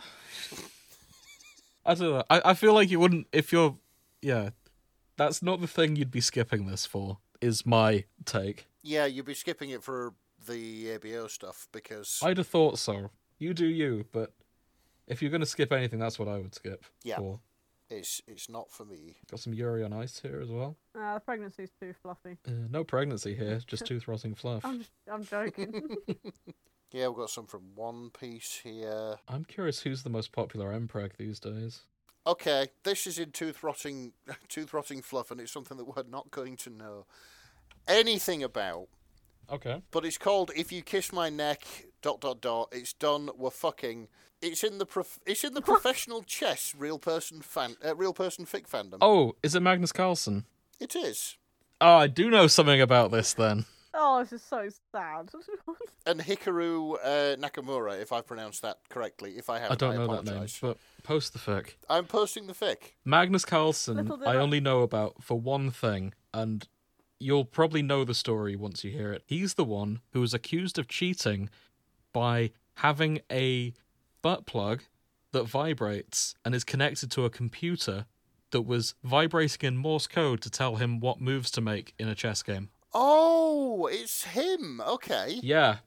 I don't know. I feel like you wouldn't if you're. Yeah, that's not the thing you'd be skipping this for. Is my take. Yeah, you'd be skipping it for the ABO stuff because I'd have thought so. You do you, but if you're going to skip anything, that's what I would skip. Yeah. For. it's not for me. Got some Yuri on Ice here as well. The pregnancy's too fluffy. No pregnancy here, just tooth rotting fluff. I'm joking. Yeah, we've got some from One Piece here. I'm curious who's the most popular MPreg these days. Okay, this is in tooth rotting fluff, and it's something that we're not going to know anything about. Okay. But it's called "If You Kiss My Neck." ... It's done. We're fucking. It's in the professional chess real person fic fandom. Oh, is it Magnus Carlsen? It is. Oh, I do know something about this then. Oh, this is so sad. And Hikaru Nakamura, if I pronounced that correctly. If I haven't, I don't know that name, apologise. but post the fic. I'm posting the fic. Magnus Carlsen, Little did I I- only know about for one thing, and you'll probably know the story once you hear it. He's the one who was accused of cheating by having a butt plug that vibrates and is connected to a computer that was vibrating in Morse code to tell him what moves to make in a chess game. Oh, it's him. Okay. Yeah.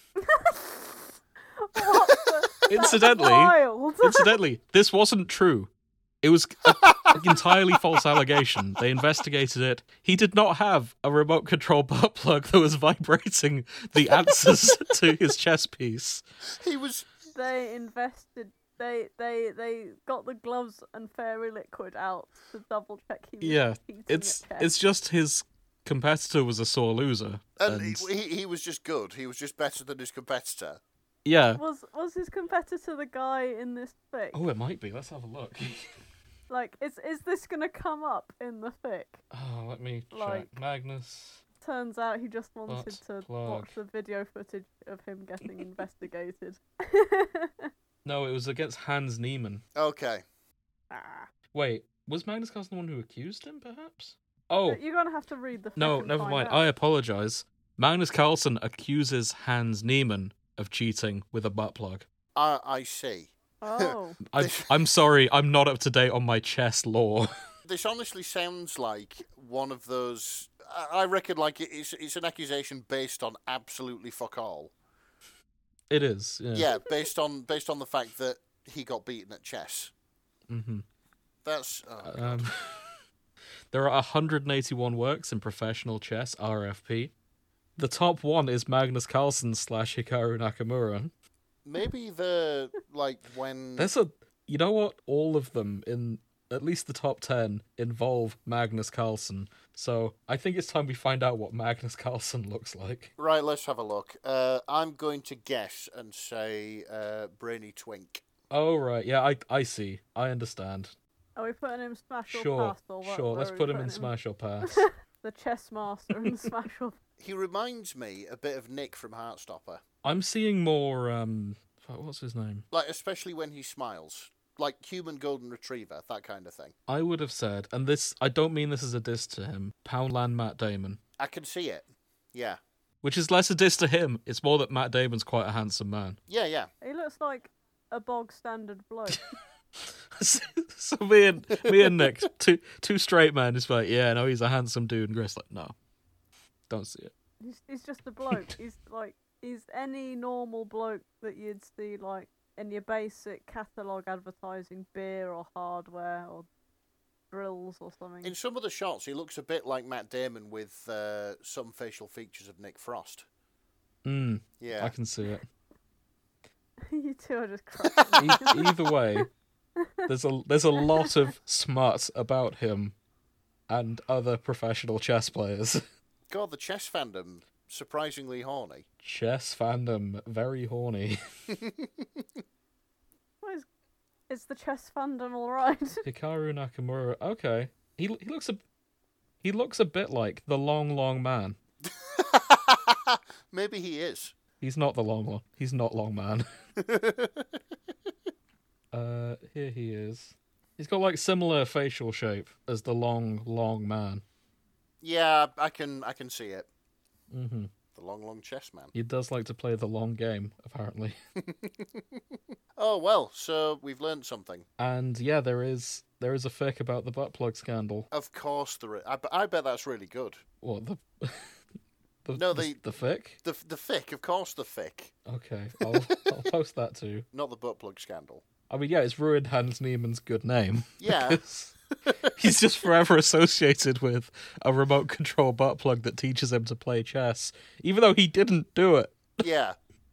What the- Incidentally, Wild. Incidentally, this wasn't true. It was an entirely false allegation. They investigated it. He did not have a remote control butt plug that was vibrating the answers to his chess piece. He was. They invested. They got the gloves and fairy liquid out to double check he was Yeah, cheating it's at chess. it's just his competitor was a sore loser. And And he was just good. He was just better than his competitor. yeah. Was his competitor the guy in this fic? Oh, it might be. Let's have a look. Like, is this gonna come up in the fic? Oh, let me check. Like- Magnus. Turns out he just wanted Butt to plug. watch the video footage of him getting investigated. No, it was against Hans Niemann. Okay. Ah. Wait, was Magnus Carlsen the one who accused him, perhaps? Oh, But you're gonna have to read the fic no, and never find mind. out. I apologize. Magnus Carlsen accuses Hans Niemann of cheating with a butt plug. I see. Oh. I'm sorry, I'm not up to date on my chess lore. This honestly sounds like one of those. I reckon, like it's an accusation based on absolutely fuck all. It is. Yeah. Yeah, based on the fact that he got beaten at chess. Mm-hmm. That's. Oh, God. There are 181 works in professional chess RFP. The top one is Magnus Carlsen / Hikaru Nakamura. Maybe the when. There's a, you know what? All of them in at least the top 10 involve Magnus Carlsen. So I think it's time we find out what Magnus Carlsen looks like. Right, let's have a look. I'm going to guess and say Brainy Twink. Oh right, yeah, I see. I understand. Are we putting him smash or Sure, pass or what? sure. where Let's are we put him in putting Smash or Pass. The chess master in Smash or He reminds me a bit of Nick from Heartstopper. I'm seeing more Fuck, what's his name? Like, especially when he smiles. Like human golden retriever, that kind of thing. I would have said, and this, I don't mean this as a diss to him, Poundland Matt Damon. I can see it. Yeah. Which is less a diss to him. It's more that Matt Damon's quite a handsome man. Yeah, yeah. He looks like a bog standard bloke. So me and Nick, two straight men, is like, yeah, no, he's a handsome dude, and Grace like, no, don't see it. He's just a bloke. He's any normal bloke that you'd see like in your basic catalogue advertising beer or hardware or drills or something. In some of the shots, he looks a bit like Matt Damon with some facial features of Nick Frost. Yeah. I can see it. You two are just cracking. Either way, there's a lot of smut about him and other professional chess players. God, the chess fandom, surprisingly horny. Chess fandom, very horny. Is the chess fandom alright? Hikaru Nakamura, okay. He looks a bit like the long man. Maybe he is. He's not the long. He's not long man. Here he is. He's got like similar facial shape as the long man. Yeah, I can see it. Mm-hmm. The long chess man. He does like to play the long game, apparently. Oh well, so we've learned something. And yeah, there is a fic about the butt plug scandal. Of course there is. I bet that's really good. What the? No, the fic. The fic, of course, the fic. Okay, I'll post that too. Not the butt plug scandal. I mean, yeah, it's ruined Hans Niemann's good name. Yeah. Because he's just forever associated with a remote control butt plug that teaches him to play chess, even though he didn't do it. Yeah.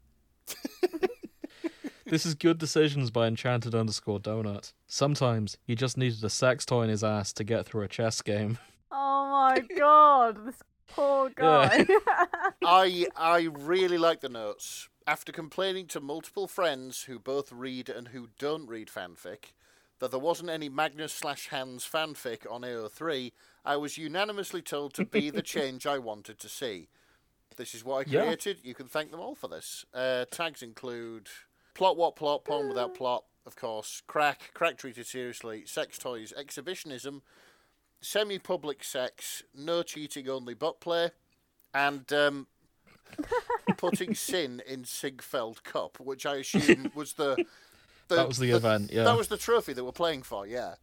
This is good decisions by Enchanted_Donut. Sometimes he just needed a sex toy in his ass to get through a chess game. Oh my god, this poor guy. Yeah. I really like the notes. After complaining to multiple friends who both read and who don't read fanfic that there wasn't any Magnus/Hans fanfic on AO3, I was unanimously told to be the change I wanted to see. This is what I created. You can thank them all for this. Tags include plot what plot, porn without plot, of course, crack treated seriously, sex toys, exhibitionism, semi-public sex, no cheating, only butt play, and putting sin in Sigfeld Cup, which I assume was the that was the event, yeah. That was the trophy that we're playing for, yeah.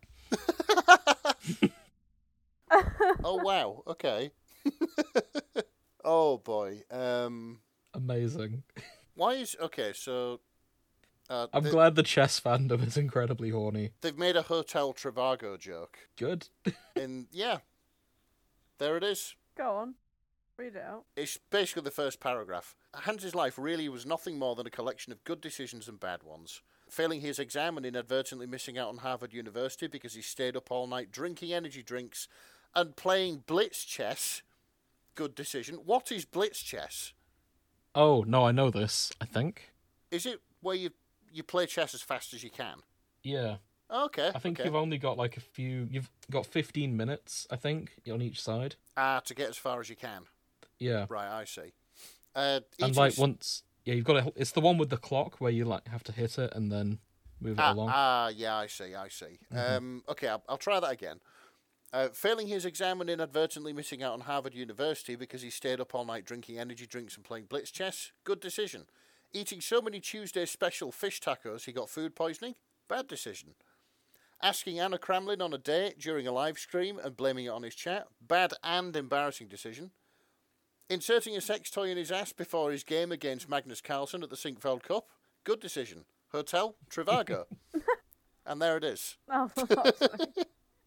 Oh, wow, okay. Oh, boy. Amazing. Why is... Okay, so... I'm glad the chess fandom is incredibly horny. They've made a Hotel Trivago joke. Good. Yeah. There it is. Go on. Read it out. It's basically the first paragraph. Hans's life really was nothing more than a collection of good decisions and bad ones. Failing his exam and inadvertently missing out on Harvard University because he stayed up all night drinking energy drinks and playing blitz chess. Good decision. What is blitz chess? Oh, no, I know this, I think. Is it where you play chess as fast as you can? Yeah. Okay. I think you've only got like you've got 15 minutes, I think, on each side. To get as far as you can. Yeah. Right, I see. And like once, you've got it's the one with the clock where you like have to hit it and then move it along. Yeah, I see. Mm-hmm. Okay, I'll try that again. Failing his exam and inadvertently missing out on Harvard University because he stayed up all night drinking energy drinks and playing blitz chess. Good decision. Eating so many Tuesday special fish tacos he got food poisoning. Bad decision. Asking Anna Kramlin on a date during a live stream and blaming it on his chat. Bad and embarrassing decision. Inserting a sex toy in his ass before his game against Magnus Carlsen at the Sinkfeld Cup. Good decision. Hotel Trivago. And there it is. Oh, for fuck's sake.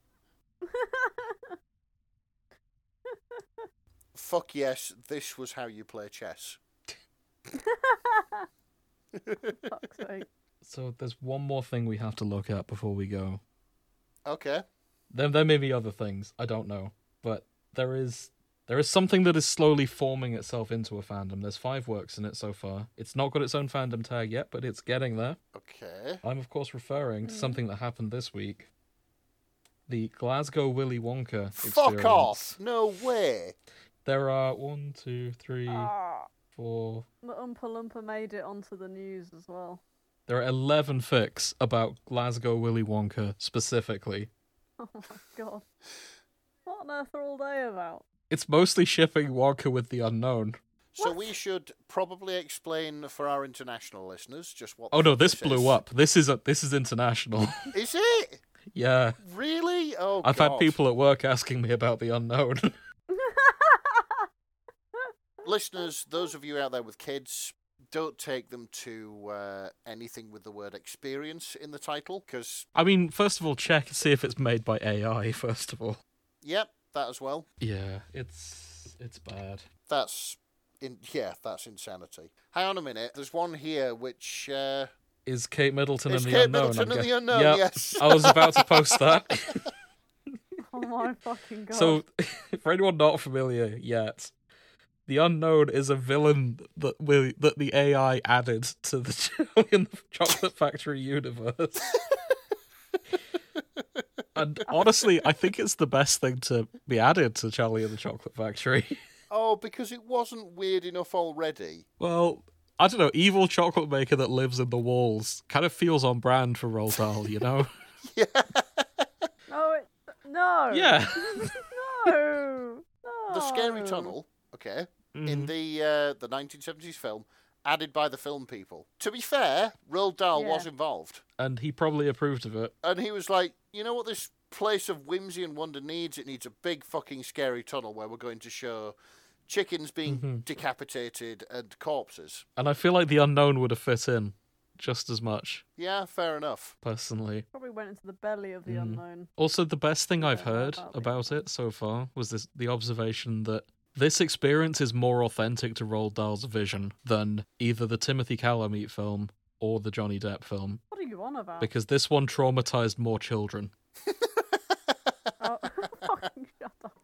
Fuck yes, this was how you play chess. Fuck's sake. So there's one more thing we have to look at before we go. Okay. There may be other things, I don't know. But there is something that is slowly forming itself into a fandom. There's 5 works in it so far. It's not got its own fandom tag yet, but it's getting there. Okay. I'm, of course, referring to something that happened this week. The Glasgow Willy Wonka experience. Fuck off! No way! There are 1, 2, 3, 4. The Oompa Loompa made it onto the news as well. There are 11 fics about Glasgow Willy Wonka specifically. Oh my god. What on earth are all they about? It's mostly shipping Wonka with the unknown. So What? we should probably explain for our international listeners just what. Oh no, this is. blew up. This is international. Is it Yeah. really? Oh, I've God. had people at work asking me about the unknown. Listeners, those of you out there with kids, don't take them to anything with the word experience in the title, because, I mean, first of all, check and see if it's made by AI, first of all. yep, that as well. Yeah, it's bad. That's insanity. Hang on a minute. There's one here which Is Kate Middleton is and the Kate unknown? Middleton I'm and the gue- unknown. Yep. Yes. I was about to post that. Oh my fucking god. So, for anyone not familiar yet, the unknown is a villain that the AI added to the Charlie and the Chocolate Factory universe. And honestly, I think it's the best thing to be added to Charlie and the Chocolate Factory. Oh, because it wasn't weird enough already. Well, I don't know, evil chocolate maker that lives in the walls kind of feels on brand for Roald Dahl, you know? Yeah. No. Yeah. No. The Scary No. Tunnel, okay, Mm-hmm. in the 1970s film, added by the film people. To be fair, Roald Dahl was Yeah. involved. And he probably approved of it. And he was like, you know what this place of whimsy and wonder needs? It needs a big fucking scary tunnel where we're going to show chickens being decapitated and corpses. And I feel like the unknown would have fit in just as much, Yeah, fair enough. personally. Probably went into the belly of the unknown. Also, the best thing I've Yeah, heard about the about it so far was the observation that this experience is more authentic to Roald Dahl's vision than either the Timothy Chalamet film or the Johnny Depp film, What are you on about? because this one traumatized more children. Oh, fucking shut up.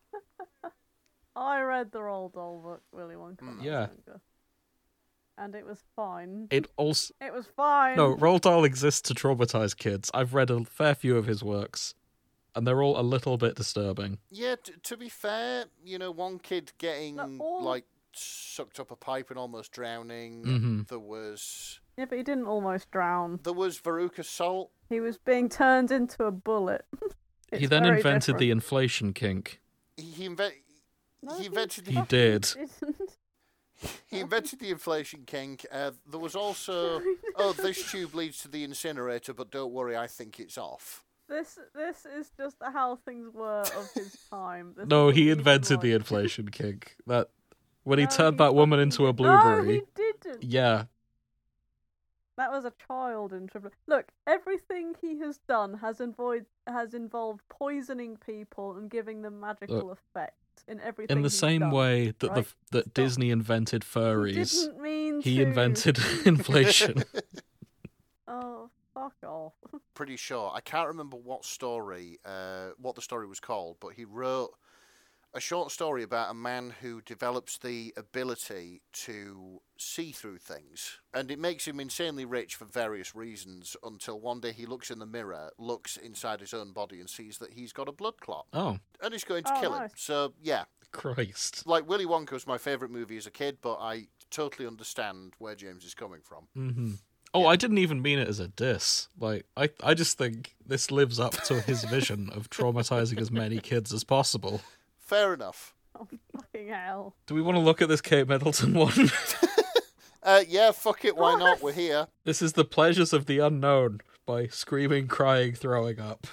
I read the Roald Dahl book, Willy Wonka. when I was Yeah. younger. And it was fine. It also It was fine. no, Roald Dahl exists to traumatize kids. I've read a fair few of his works, and they're all a little bit disturbing. Yeah, to be fair, you know, one kid getting, No, all- like, sucked up a pipe and almost drowning. Mhm. There was Yeah, but he didn't almost drown. Veruca Salt. He was being turned into a bullet. He It's then very invented the different. inflation kink. He No, invented the He did. didn't. He invented the inflation kink. There was also, oh, this tube leads to the incinerator, but don't worry, I think it's off. This is just how things were of his time. This No, is he what invented like. the inflation kink. That when he No, turned he that woman fucking into a did- blueberry. No, he didn't. Yeah, That was a child in Triple. Look, everything he has done has involved poisoning people and giving them magical effects in everything. in the he's same done, way that right? that Stop. Disney invented He furries, didn't mean he to. invented inflation. Oh, fuck off. Pretty sure. I can't remember what the story was called, but he wrote a short story about a man who develops the ability to see through things. And it makes him insanely rich for various reasons until one day he looks in the mirror, looks inside his own body and sees that he's got a blood clot. Oh, And he's going to Oh, kill him. nice. So, yeah. Christ. Like, Willy Wonka was my favourite movie as a kid, but I totally understand where James is coming from. Hmm. Oh, I didn't even mean it as a diss. Like, I just think this lives up to his vision of traumatizing as many kids as possible. Fair enough. Oh, fucking hell. Do we want to look at this Kate Middleton one? Yeah, fuck it, why not? We're here. This is The Pleasures of the Unknown by Screaming, Crying, Throwing Up.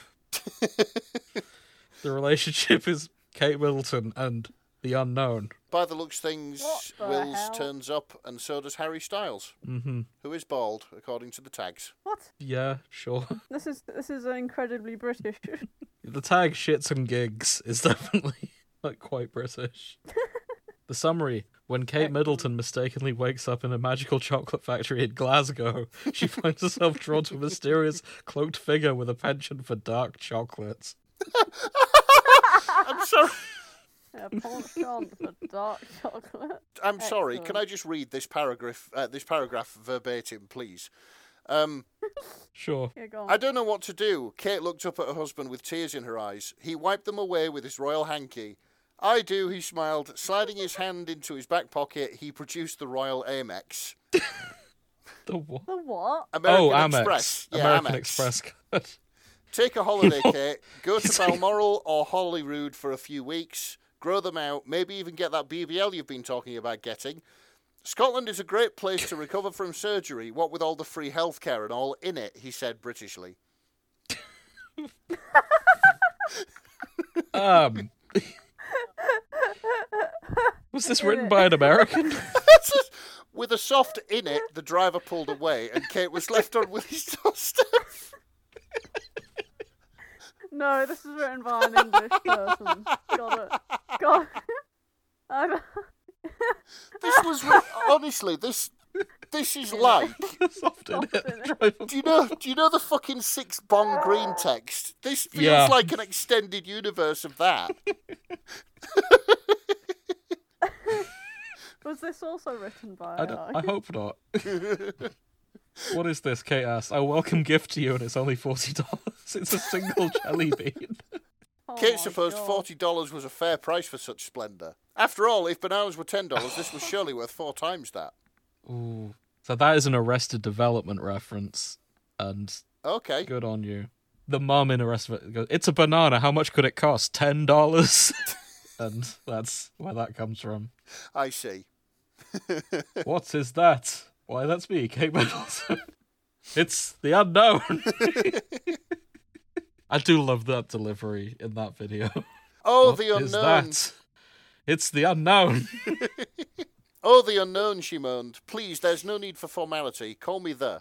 The relationship is Kate Middleton and the unknown. By the looks things, What the Wills hell? turns up, and so does Harry Styles, Mm-hmm. who is bald, according to the tags. What? Yeah, sure. This is incredibly British. The tag shits and gigs is definitely like quite British. The summary: when Kate Middleton mistakenly wakes up in a magical chocolate factory in Glasgow, she finds herself drawn to a mysterious cloaked figure with a penchant for dark chocolates. I'm sorry. A penchant for dark chocolate. I'm sorry. Can Excellent. I just read this paragraph verbatim, please? Sure. Yeah, go on. I don't know what to do. Kate looked up at her husband with tears in her eyes. He wiped them away with his royal hanky. I do, he smiled. Sliding his hand into his back pocket, he produced the Royal Amex. The what? The what? American Amex. Express. Yeah, American Amex. Express card. Take a holiday, Kate. Go to Balmoral or Holyrood for a few weeks. Grow them out. Maybe even get that BBL you've been talking about getting. Scotland is a great place to recover from surgery, what with all the free healthcare and all in it, he said Britishly. Was this written by an American? With a soft in it, the driver pulled away and Kate was left on with his doorstep. No, this is written by an English person. Got it. God. I don't... This was honestly this is like. Soft in it, Soft in the driver- Do you know the fucking 6 Bong Green text? This feels Yeah. like an extended universe of that. Was this also written by I hope not. What is this? Kate asked. A welcome gift to you, and it's only $40. It's a single jelly bean. Oh Kate my supposed God. $40 was a fair price for such splendour. After all, if bananas were $10, this was surely worth 4 times that. Ooh. So that is an Arrested Development reference, and Okay. good on you. The mum in Arrested goes, "It's a banana. How much could it cost? $10." And that's where that comes from. I see. What is that? Why, that's me, Kate Middleton. It's the unknown. I do love that delivery in that video. Oh, What the is unknown. that? It's the unknown. Oh, the unknown, she moaned. Please, there's no need for formality. Call me the.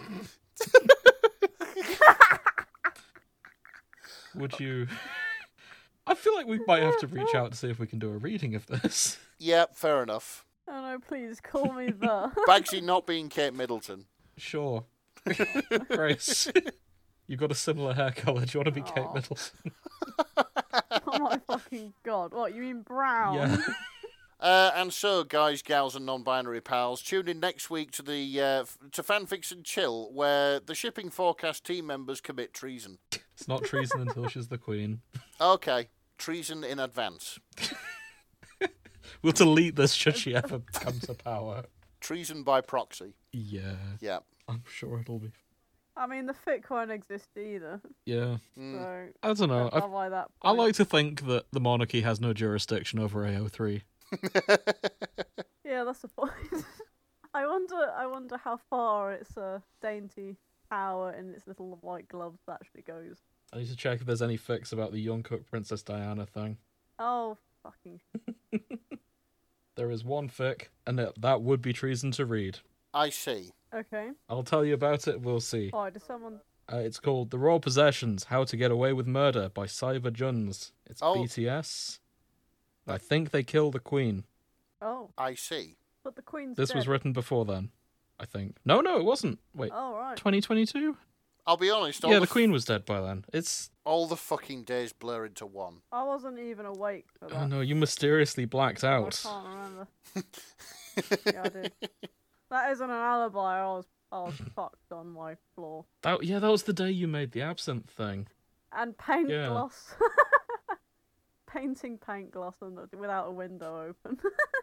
Would you... I feel like we might have to reach out to see if we can do a reading of this. Yeah, fair enough. Oh no, please call me the. Bagsy not being Kate Middleton. Sure. Grace, you got a similar hair colour. Do you want to be Kate Aw. Middleton? Oh my fucking god. What, you mean brown? Yeah. And so, guys, gals, and non-binary pals, tune in next week to the to Fanfics and Chill, where the shipping forecast team members commit treason. It's not treason until she's the queen. Okay, treason in advance. We'll delete this should she ever come to power. Treason by proxy. Yeah, Yeah. I'm sure it'll be. I mean, the fic won't exist either. Yeah, Mm. So. I don't know. Don't know why that I point. like to think that the monarchy has no jurisdiction over AO3. Yeah, that's the point. I wonder how far its dainty power in its little white gloves actually goes. I need to check if there's any fics about the Jungkook Princess Diana thing. Oh, fucking. There is one fic, and that would be treason to read. I see. Okay. I'll tell you about it, we'll see. Oh, does someone. It's called The Royal Possessions, How to Get Away with Murder by Cyber Juns. It's Oh. BTS. I think they kill the queen. Oh, I see. but the queen's This dead. was written before then, I think. No, it wasn't. Wait, Oh, right. 2022? I'll be honest. Yeah, the queen was dead by then. It's... All the fucking days blur into one. I wasn't even awake for that. Oh no, you mysteriously blacked I out. can't remember. Yeah, I did. That isn't an alibi. I was fucked on my floor. That was the day you made the absinthe thing. And paint Yeah. gloss. Painting paint gloss without a window open.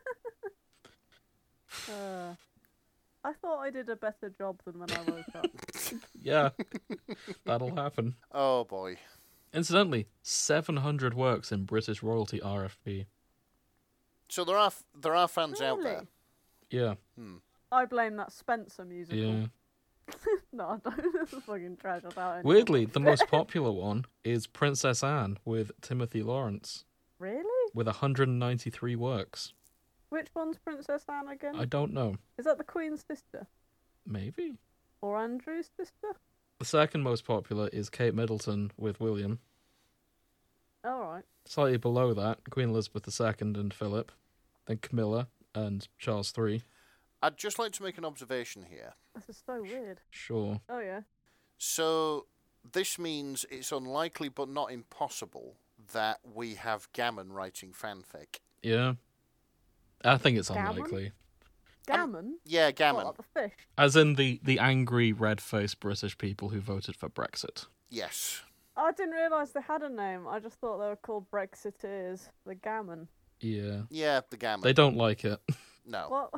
I thought I did a better job than when I woke up. Yeah, that'll happen. Oh boy. Incidentally, 700 works in British royalty RFP. So there are fans out there. Yeah, I blame that Spencer musical. yeah. No, I don't. This is fucking trash. About Weirdly, the most popular one is Princess Anne with Timothy Lawrence, Really? with 193 works. Which one's Princess Anne again? I don't know. Is that the Queen's sister? Maybe? Or Andrew's sister? The second most popular is Kate Middleton with William. Alright. Slightly below that, Queen Elizabeth II and Philip. Then Camilla and Charles III. I'd just like to make an observation here. This is so weird. Sure. Oh, yeah. So this means it's unlikely but not impossible that we have Gammon writing fanfic. Yeah. I think it's Gammon? unlikely. Gammon? Yeah, Gammon. What, like the fish? As in the angry red-faced British people who voted for Brexit. Yes. I didn't realise they had a name. I just thought they were called Brexiteers. The Gammon. Yeah. Yeah, the Gammon. They don't like it. No. What?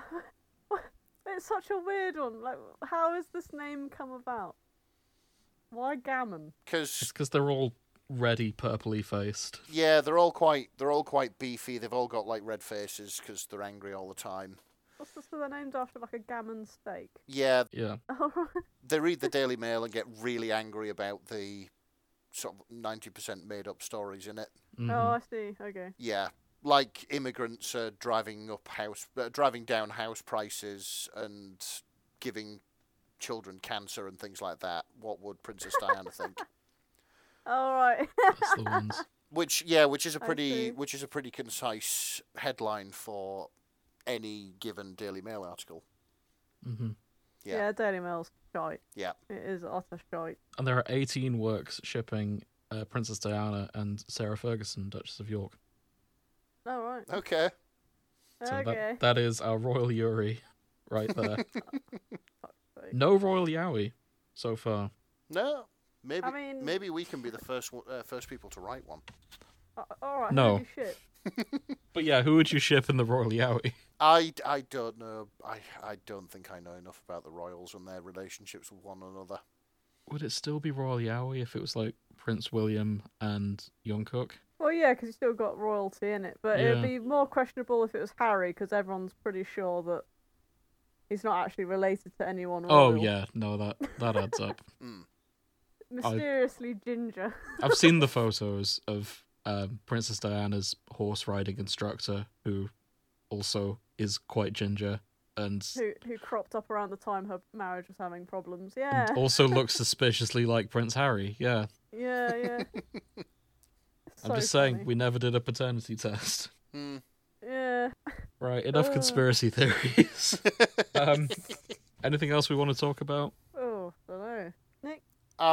It's such a weird one. Like, how has this name come about? Why Gammon? Because It's because they're all reddy, purpley faced. yeah, they're all quite beefy. They've all got like red faces because they're angry all the time. What's this? So they're named after like a gammon steak. Yeah, Yeah. Alright. they read the Daily Mail and get really angry about the sort of 90% made up stories in it. Mhm. Oh, I see. Okay. Yeah, like immigrants driving down house prices and giving children cancer and things like that. What would Princess Diana think? Alright. That's the ones. Which is a see. pretty concise headline for any given Daily Mail article. Hmm. Yeah. Yeah, Daily Mail's shite. Yeah. It is utter shite. And there are 18 works shipping Princess Diana and Sarah Ferguson, Duchess of York. Alright. Okay. So Okay. that is our Royal Yuri right there. Fuck's sake. No Royal Yowie so far. No. Maybe I mean- maybe we can be the first people to write one. Alright, No. holy shit. But yeah, who would you ship in the Royal Yowie? I don't know. I don't think I know enough about the royals and their relationships with one another. Would it still be Royal Yowie if it was like Prince William and Jungkook? Well, yeah, because you still got royalty in it. But it'd Yeah. be more questionable if it was Harry, because everyone's pretty sure that he's not actually related to anyone Oh royal. yeah, no, that adds up. Mm. Mysteriously ginger. I've seen the photos of Princess Diana's horse riding instructor, who also is quite ginger and who cropped up around the time her marriage was having problems. Yeah. and also looks suspiciously like Prince Harry. Yeah, Yeah, yeah. I'm So just saying funny. we never did a paternity test. Hmm. Yeah. Right, enough Uh. conspiracy theories. Anything else we want to talk about? Oh, I don't know. Nick?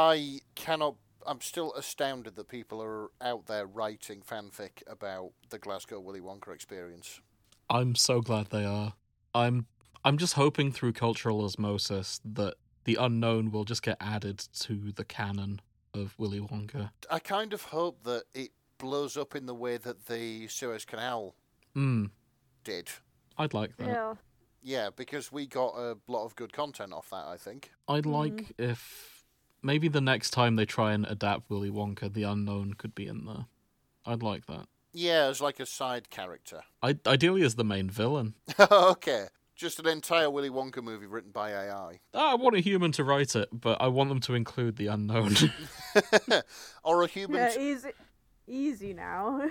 I'm still astounded that people are out there writing fanfic about the Glasgow Willy Wonka experience. I'm so glad they are. I'm just hoping through cultural osmosis that the unknown will just get added to the canon of Willy Wonka. I kind of hope that it blows up in the way that the Suez Canal did. I'd like that. Yeah. Yeah, because we got a lot of good content off that, I think. I'd like if maybe the next time they try and adapt Willy Wonka, the unknown could be in there. I'd like that. Yeah, as like a side character. Ideally as the main villain. Okay. Just an entire Willy Wonka movie written by AI. I want a human to write it, but I want them to include the unknown. Or a human Yeah, easy now.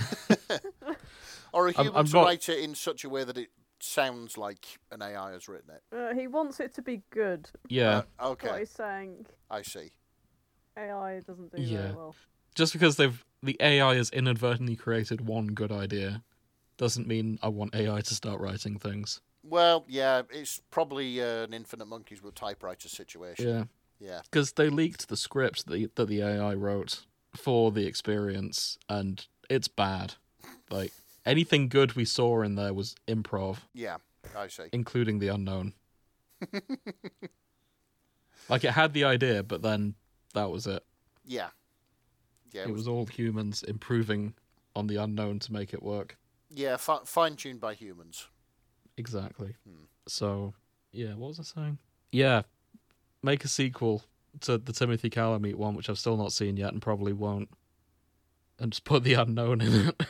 or a human I'm to not- write it in such a way that it sounds like an AI has written it. He wants it to be good. Yeah, That's what Okay, he's saying. I see. AI doesn't do Yeah. very well. just because the AI has inadvertently created one good idea doesn't mean I want AI to start writing things. Well, yeah, it's probably an Infinite Monkeys with typewriter situation. Yeah. Yeah. Because they leaked the script that the AI wrote for the experience, and it's bad. Like, anything good we saw in there was improv, Yeah, I see. including the unknown. Like, it had the idea, but then that was it. Yeah. Yeah, It was all humans improving on the unknown to make it work. yeah, fine-tuned by humans. Exactly. Hmm. So, yeah, what was I saying? Yeah, make a sequel to the Timothy Chalamet one, which I've still not seen yet and probably won't. And just put the unknown in it.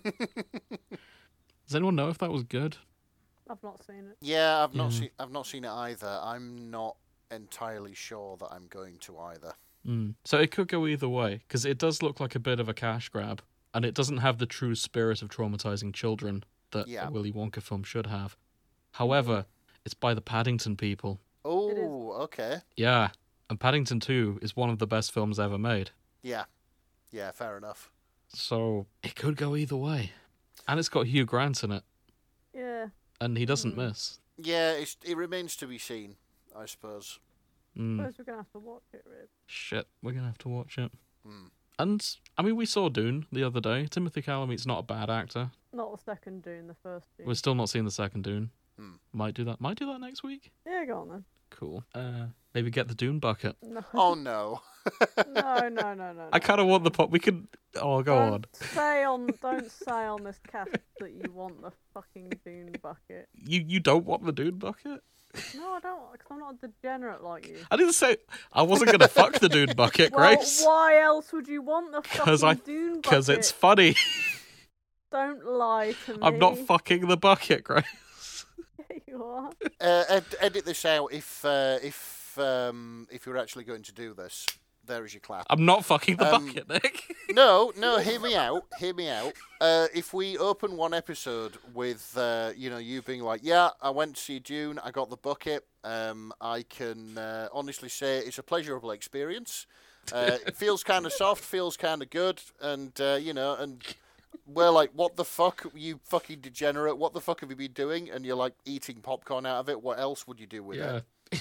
Does anyone know if that was good? I've not seen it. Yeah, I've not Yeah. seen it either. I'm not entirely sure that I'm going to either. So it could go either way, because it does look like a bit of a cash grab, and it doesn't have the true spirit of traumatizing children that Yeah. a Willy Wonka film should have. However, it's by the Paddington people. Oh, okay. Yeah, and Paddington 2 is one of the best films ever made. Yeah. Yeah, fair enough. So it could go either way. And it's got Hugh Grant in it, Yeah. and he doesn't miss. Yeah, it remains to be seen, I suppose. Suppose we're gonna have to watch it, Rib. Shit, we're going to have to watch it. Hmm. And, I mean, we saw Dune the other day. Timothy Chalamet's not a bad actor. Not the second Dune, the first Dune. We're still not seeing the second Dune. Hmm. Might do that. Might do that next week. Yeah, go on then. Cool. Maybe get the Dune bucket. No. Oh no. No. I kind of want the pop. We could. Oh, go on. Don't say on this cast that you want the fucking Dune bucket. You don't want the Dune bucket? No, I don't, because I'm not a degenerate like you. I didn't say I wasn't gonna fuck the Dune bucket, Well, Grace. why else would you want the fucking Dune bucket? Because it's funny. Don't lie to me. I'm not fucking the bucket, Grace. Yeah, you are. Edit this out if you're actually going to do this. There is your clap. I'm not fucking the bucket, Nick. No, hear me out. If we open one episode with, you being like, yeah, I went to see Dune, I got the bucket, I can honestly say it's a pleasurable experience. It feels kind of soft, feels kind of good, and, and we're like, what the fuck, you fucking degenerate, what the fuck have you been doing? And you're like eating popcorn out of it, what else would you do with it?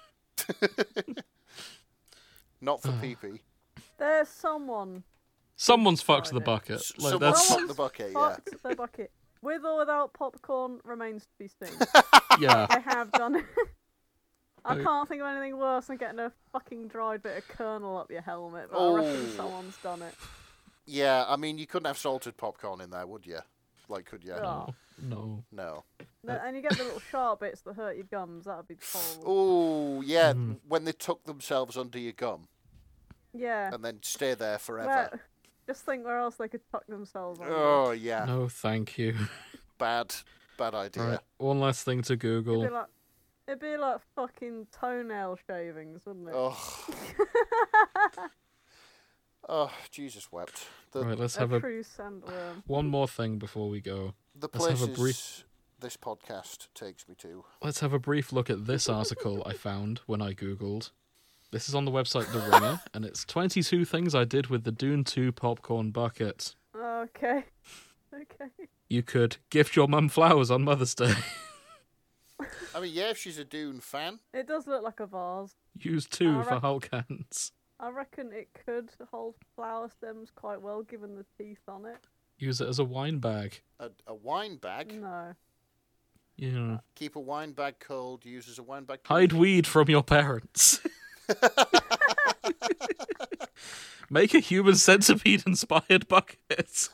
Not for pee-pee. There's someone. Someone's fucked the Friday. bucket. Like, Someone that's fucked the bucket, yeah. Fucked the bucket. With or without popcorn remains to be seen. yeah. I have done it. I Oh. can't think of anything worse than getting a fucking dried bit of kernel up your helmet, but I reckon Oh. someone's done it. Yeah, I mean, you couldn't have salted popcorn in there, would you? Like, could you? Oh. No. No. And you get the little sharp bits that hurt your gums, that would be horrible. Oh, yeah, when they tuck themselves under your gum Yeah. and then stay there forever. Where, just think where else they could tuck themselves on. Oh, yeah. No, thank you. Bad idea. Right. One last thing to Google. It'd be like fucking toenail shavings, wouldn't it? Oh. Oh, Jesus wept. Right, let's a have a true sandworm. one more thing before we go. The Let's have a places brief- this podcast takes me to. Let's have a brief look at this article I found when I googled. This is on the website The Ringer, and it's 22 things I did with the Dune 2 popcorn bucket. Okay. Okay. You could gift your mum flowers on Mother's Day. I mean, yeah, if she's a Dune fan. It does look like a vase. Use 2 I for Hulk hands. I reckon it could hold flower stems quite well, given the teeth on it. Use it as a wine bag. A wine bag. No. Yeah. Keep a wine bag cold. Use as a wine bag. Hide weed from your parents. Make a human centipede inspired bucket.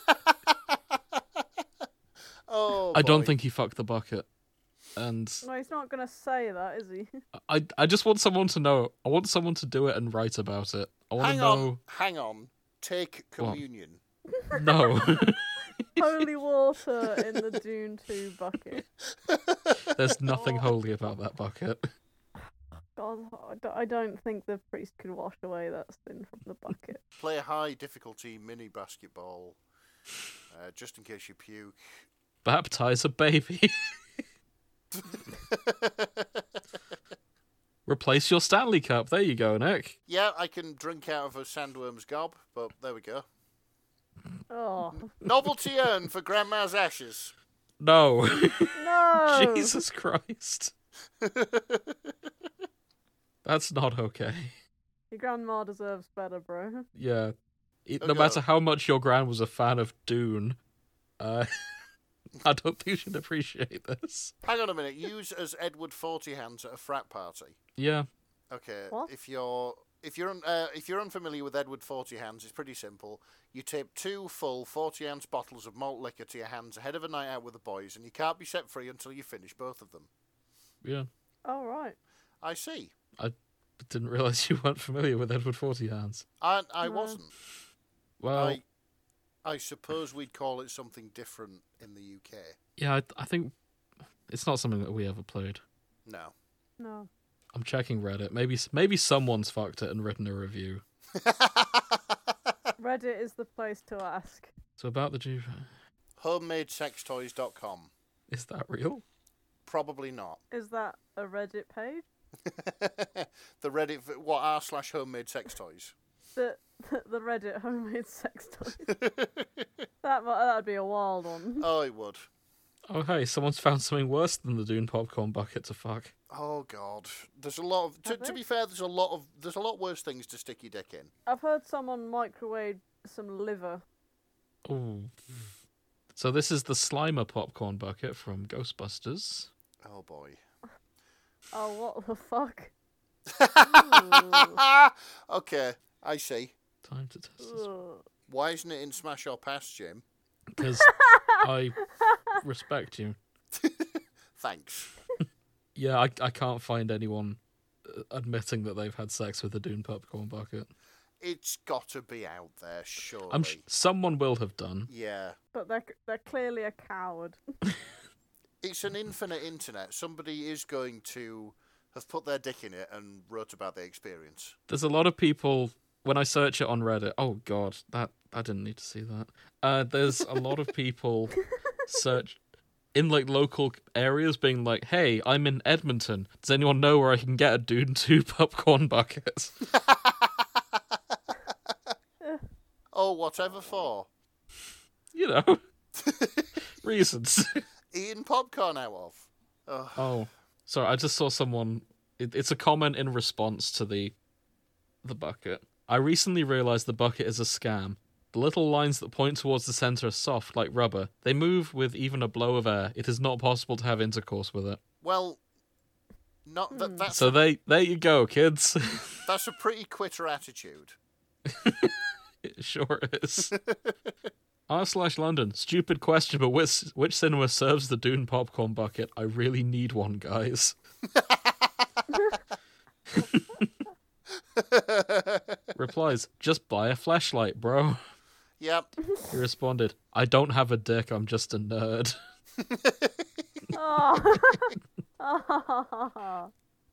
Oh, I don't boy. think he fucked the bucket. And No, he's not gonna say that, is he? I just want someone to know. I want someone to do it and write about it. I want to know. Hang on. Take What? communion. No. Holy water in the Dune 2 bucket. There's nothing holy about that bucket. God, I don't think the priest could wash away that sin from the bucket. Play a high difficulty mini basketball. Just in case you puke. Baptize a baby. Replace your Stanley Cup. There you go, Nick. Yeah, I can drink out of a sandworm's gob, but there we go. Oh. Novelty earned for Grandma's ashes. No. No! Jesus Christ. That's not okay. Your grandma deserves better, bro. Yeah. No Okay. matter how much your gran was a fan of Dune, I don't think you should appreciate this. Hang on a minute. Use as Edward 40 hands at a frat party. Yeah. Okay. What? If you're unfamiliar with Edward 40 hands, it's pretty simple. You tape 2 full 40-ounce bottles of malt liquor to your hands ahead of a night out with the boys, and you can't be set free until you finish both of them. Yeah. Oh, right. I see. I didn't realise you weren't familiar with Edward 40 Hands. I No. wasn't. Well, I suppose we'd call it something different in the UK. yeah, I think it's not something that we ever played. No. No. I'm checking Reddit. Maybe someone's fucked it and written a review. Reddit is the place to ask. So about the Jew, HomemadeSexToys.com. is that real? Probably not. Is that a Reddit page? The Reddit, what r/homemade sex toys. The Reddit homemade sex toys. That'd be a wild one. Oh, it would. Oh hey, someone's found something worse than the Dune popcorn bucket to fuck. Oh God, there's a lot of. Have To they? be fair, there's a lot worse things to stick your dick in. I've heard someone microwave some liver. Oh. So this is the Slimer popcorn bucket from Ghostbusters. Oh boy. Oh, what the fuck? Okay, I see. Time to test this. Ugh. Why isn't it in Smash or Pass, Jim? Because I respect you. Thanks. Yeah, I can't find anyone admitting that they've had sex with a Dune popcorn bucket. It's got to be out there, surely. Someone will have done. Yeah. But they're clearly a coward. It's an infinite internet. Somebody is going to have put their dick in it and wrote about their experience. There's a lot of people, when I search it on Reddit, oh god, I didn't need to see that. There's a lot of people search in like local areas being like, hey, I'm in Edmonton. Does anyone know where I can get a Dune 2 popcorn bucket? Oh, whatever for. You know, reasons. Eating popcorn out of. Ugh. Oh, sorry, I just saw someone. It's a comment in response to the bucket. I recently realized the bucket is a scam. The little lines that point towards the center are soft like rubber. They move with even a blow of air. It is not possible to have intercourse with it. Well, not that. That's So there you go, kids. that's a pretty quitter attitude. It sure is. R/London. Stupid question, but which cinema serves the Dune popcorn bucket? I really need one, guys. Replies, just buy a flashlight, bro. Yep. He responded, I don't have a dick, I'm just a nerd. Oh.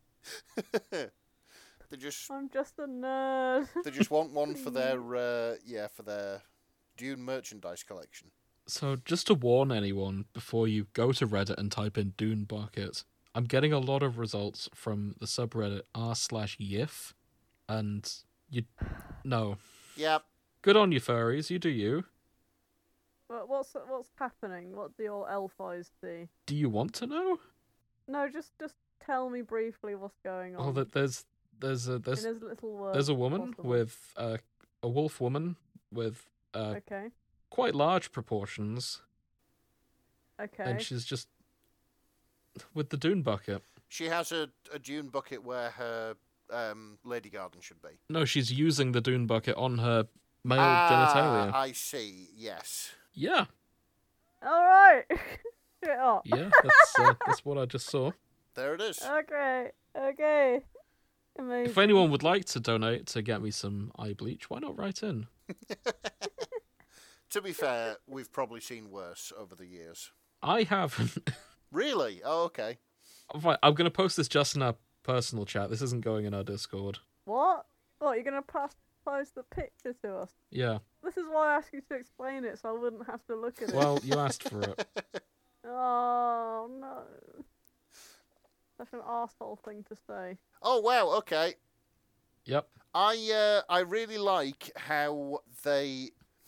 They just I'm just a nerd. they just want one for their for their Dune merchandise collection. So just to warn anyone before you go to Reddit and type in Dune bucket, I'm getting a lot of results from the subreddit r/yif, and no. Yep. Good on you, furries. You do you. But what's happening? What do your elf eyes see? Do you want to know? No, just tell me briefly what's going on. Oh, that there's in as little words. there's a woman possible. with a wolf woman with Okay. quite large proportions, Okay. and she's just with the Dune bucket. She has a Dune bucket where her lady garden should be. No, she's using the Dune bucket on her male genitalia. I see. Yes. Yeah, All right. Shut up. yeah, that's what I just saw. There it is. Okay. Amazing. If anyone would like to donate to get me some eye bleach, why not write in? To be fair, we've probably seen worse over the years. I haven't. Really? Oh, okay. Right, I'm going to post this just in our personal chat. This isn't going in our Discord. What? What? You're gonna post the picture to us? Yeah, This is why I asked you to explain it, so I wouldn't have to look at it. well, you asked for it. Oh no. Such an arsehole thing to say. Oh, wow. Okay. Yep. I really like how they.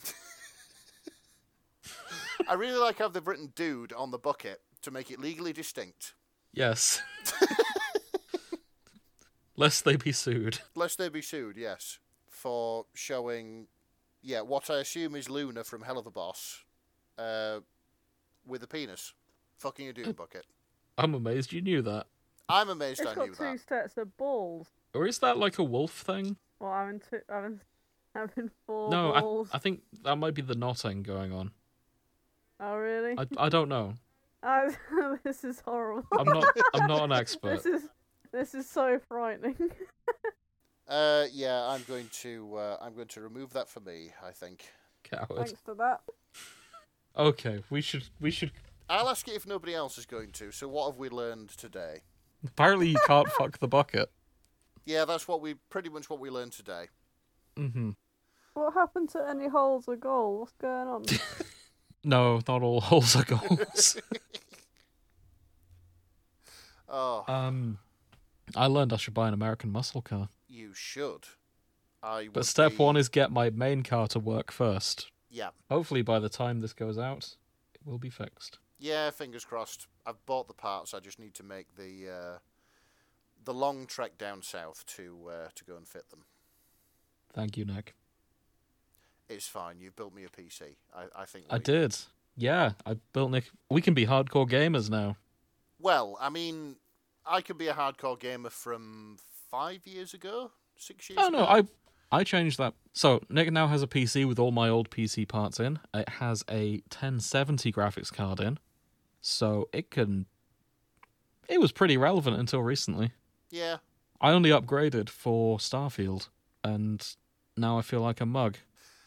I really like how they've written "dude" on the bucket to make it legally distinct. Yes. Lest they be sued. Lest they be sued, yes, for showing, what I assume is Luna from Hell of a Boss, with a penis, fucking a Dune bucket. I'm amazed you knew that. I'm amazed It's I got knew two that. sets of balls. Or is that like a wolf thing? Well, having four No, balls. I think that might be the knotting going on. Oh really? I don't know. This is horrible. I'm not an expert. This is so frightening. I'm going to remove that for me, I think. Coward. Thanks for that. Okay, we should. I'll ask it if nobody else is going to. So what have we learned today? Apparently, you can't fuck the bucket. Yeah, that's pretty much what we learned today. Mm-hmm. What happened to any holes or goal? What's going on? No, not all holes are goals. Oh, I learned I should buy an American muscle car. you should. But step one is get my main car to work first. Yeah. Hopefully, by the time this goes out, it will be fixed. Yeah, fingers crossed. I've bought the parts. I just need to make the long trek down south to go and fit them. Thank you, Nick. It's fine. You've built me a PC. I think I did. Yeah, I built Nick. We can be hardcore gamers now. Well, I mean, I could be a hardcore gamer from 5 years ago, 6 years Oh ago. no, I changed that. So Nick now has a PC with all my old PC parts in. It has a 1070 graphics card in, so it was pretty relevant until recently. Yeah. I only upgraded for Starfield, and now I feel like a mug.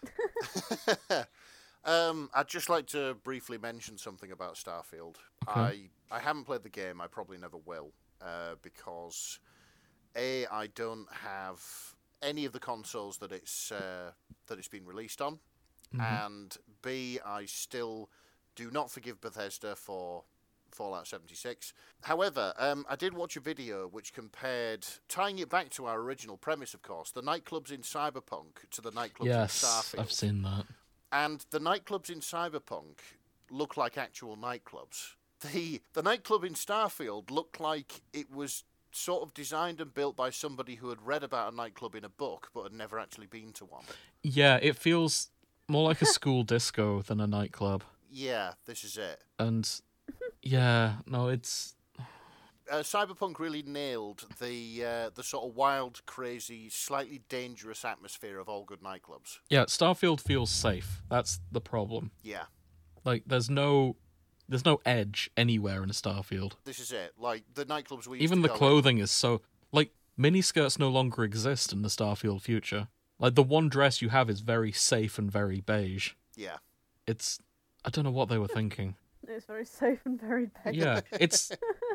I'd just like to briefly mention something about Starfield. Okay. I haven't played the game. I probably never will, because A, I don't have any of the consoles that it's been released on, and B, I still do not forgive Bethesda for Fallout 76. However, I did watch a video which compared, tying it back to our original premise, of course, the nightclubs in Cyberpunk to the nightclubs in Yes, Starfield. I've seen that. And the nightclubs in Cyberpunk look like actual nightclubs. The nightclub in Starfield looked like it was sort of designed and built by somebody who had read about a nightclub in a book but had never actually been to one. Yeah, it feels more like a school disco than a nightclub. Yeah, this is it. And yeah, no, it's Cyberpunk really nailed the sort of wild, crazy, slightly dangerous atmosphere of all good nightclubs. yeah, Starfield feels safe. That's the problem. Yeah, Like there's no edge anywhere in Starfield. this is it. Like the nightclubs we used Even to the go clothing is so like miniskirts no longer exist in the Starfield future. Like the one dress you have is very safe and very beige. in. Yeah, It's I don't know what they were thinking. It's very safe and very big. Yeah, it's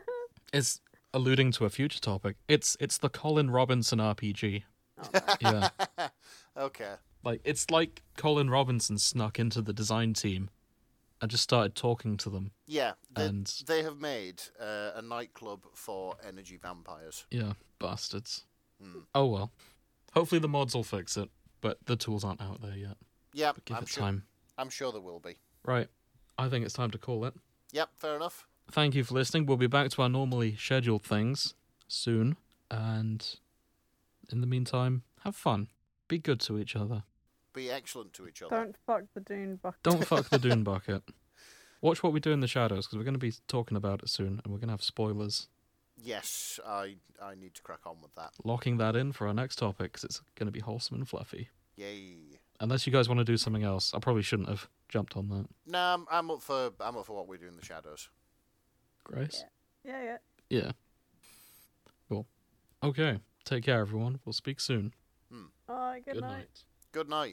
alluding to a future topic. It's the Colin Robinson RPG. Oh, no. Yeah. okay. Like it's like Colin Robinson snuck into the design team and just started talking to them. Yeah, And they have made a nightclub for energy vampires. yeah, bastards. Hmm. Oh well. Hopefully the mods will fix it, but the tools aren't out there yet. Yep, But give I'm it sure. time. I'm sure there will be. Right. I think it's time to call it. Yep, fair enough. Thank you for listening. We'll be back to our normally scheduled things soon. And in the meantime, have fun. Be good to each other. Be excellent to each other. Don't fuck the Dune bucket. Don't fuck the Dune bucket. Watch What We Do in the Shadows, because we're going to be talking about it soon, and we're going to have spoilers. Yes, I need to crack on with that. Locking that in for our next topic, because it's going to be wholesome and fluffy. Yay. Unless you guys want to do something else. I probably shouldn't have jumped on that. No, I'm up for what we do in the shadows. Grace? Yeah. Yeah. Cool. Okay. Take care, everyone. We'll speak soon. Alright, good night. night. Good night.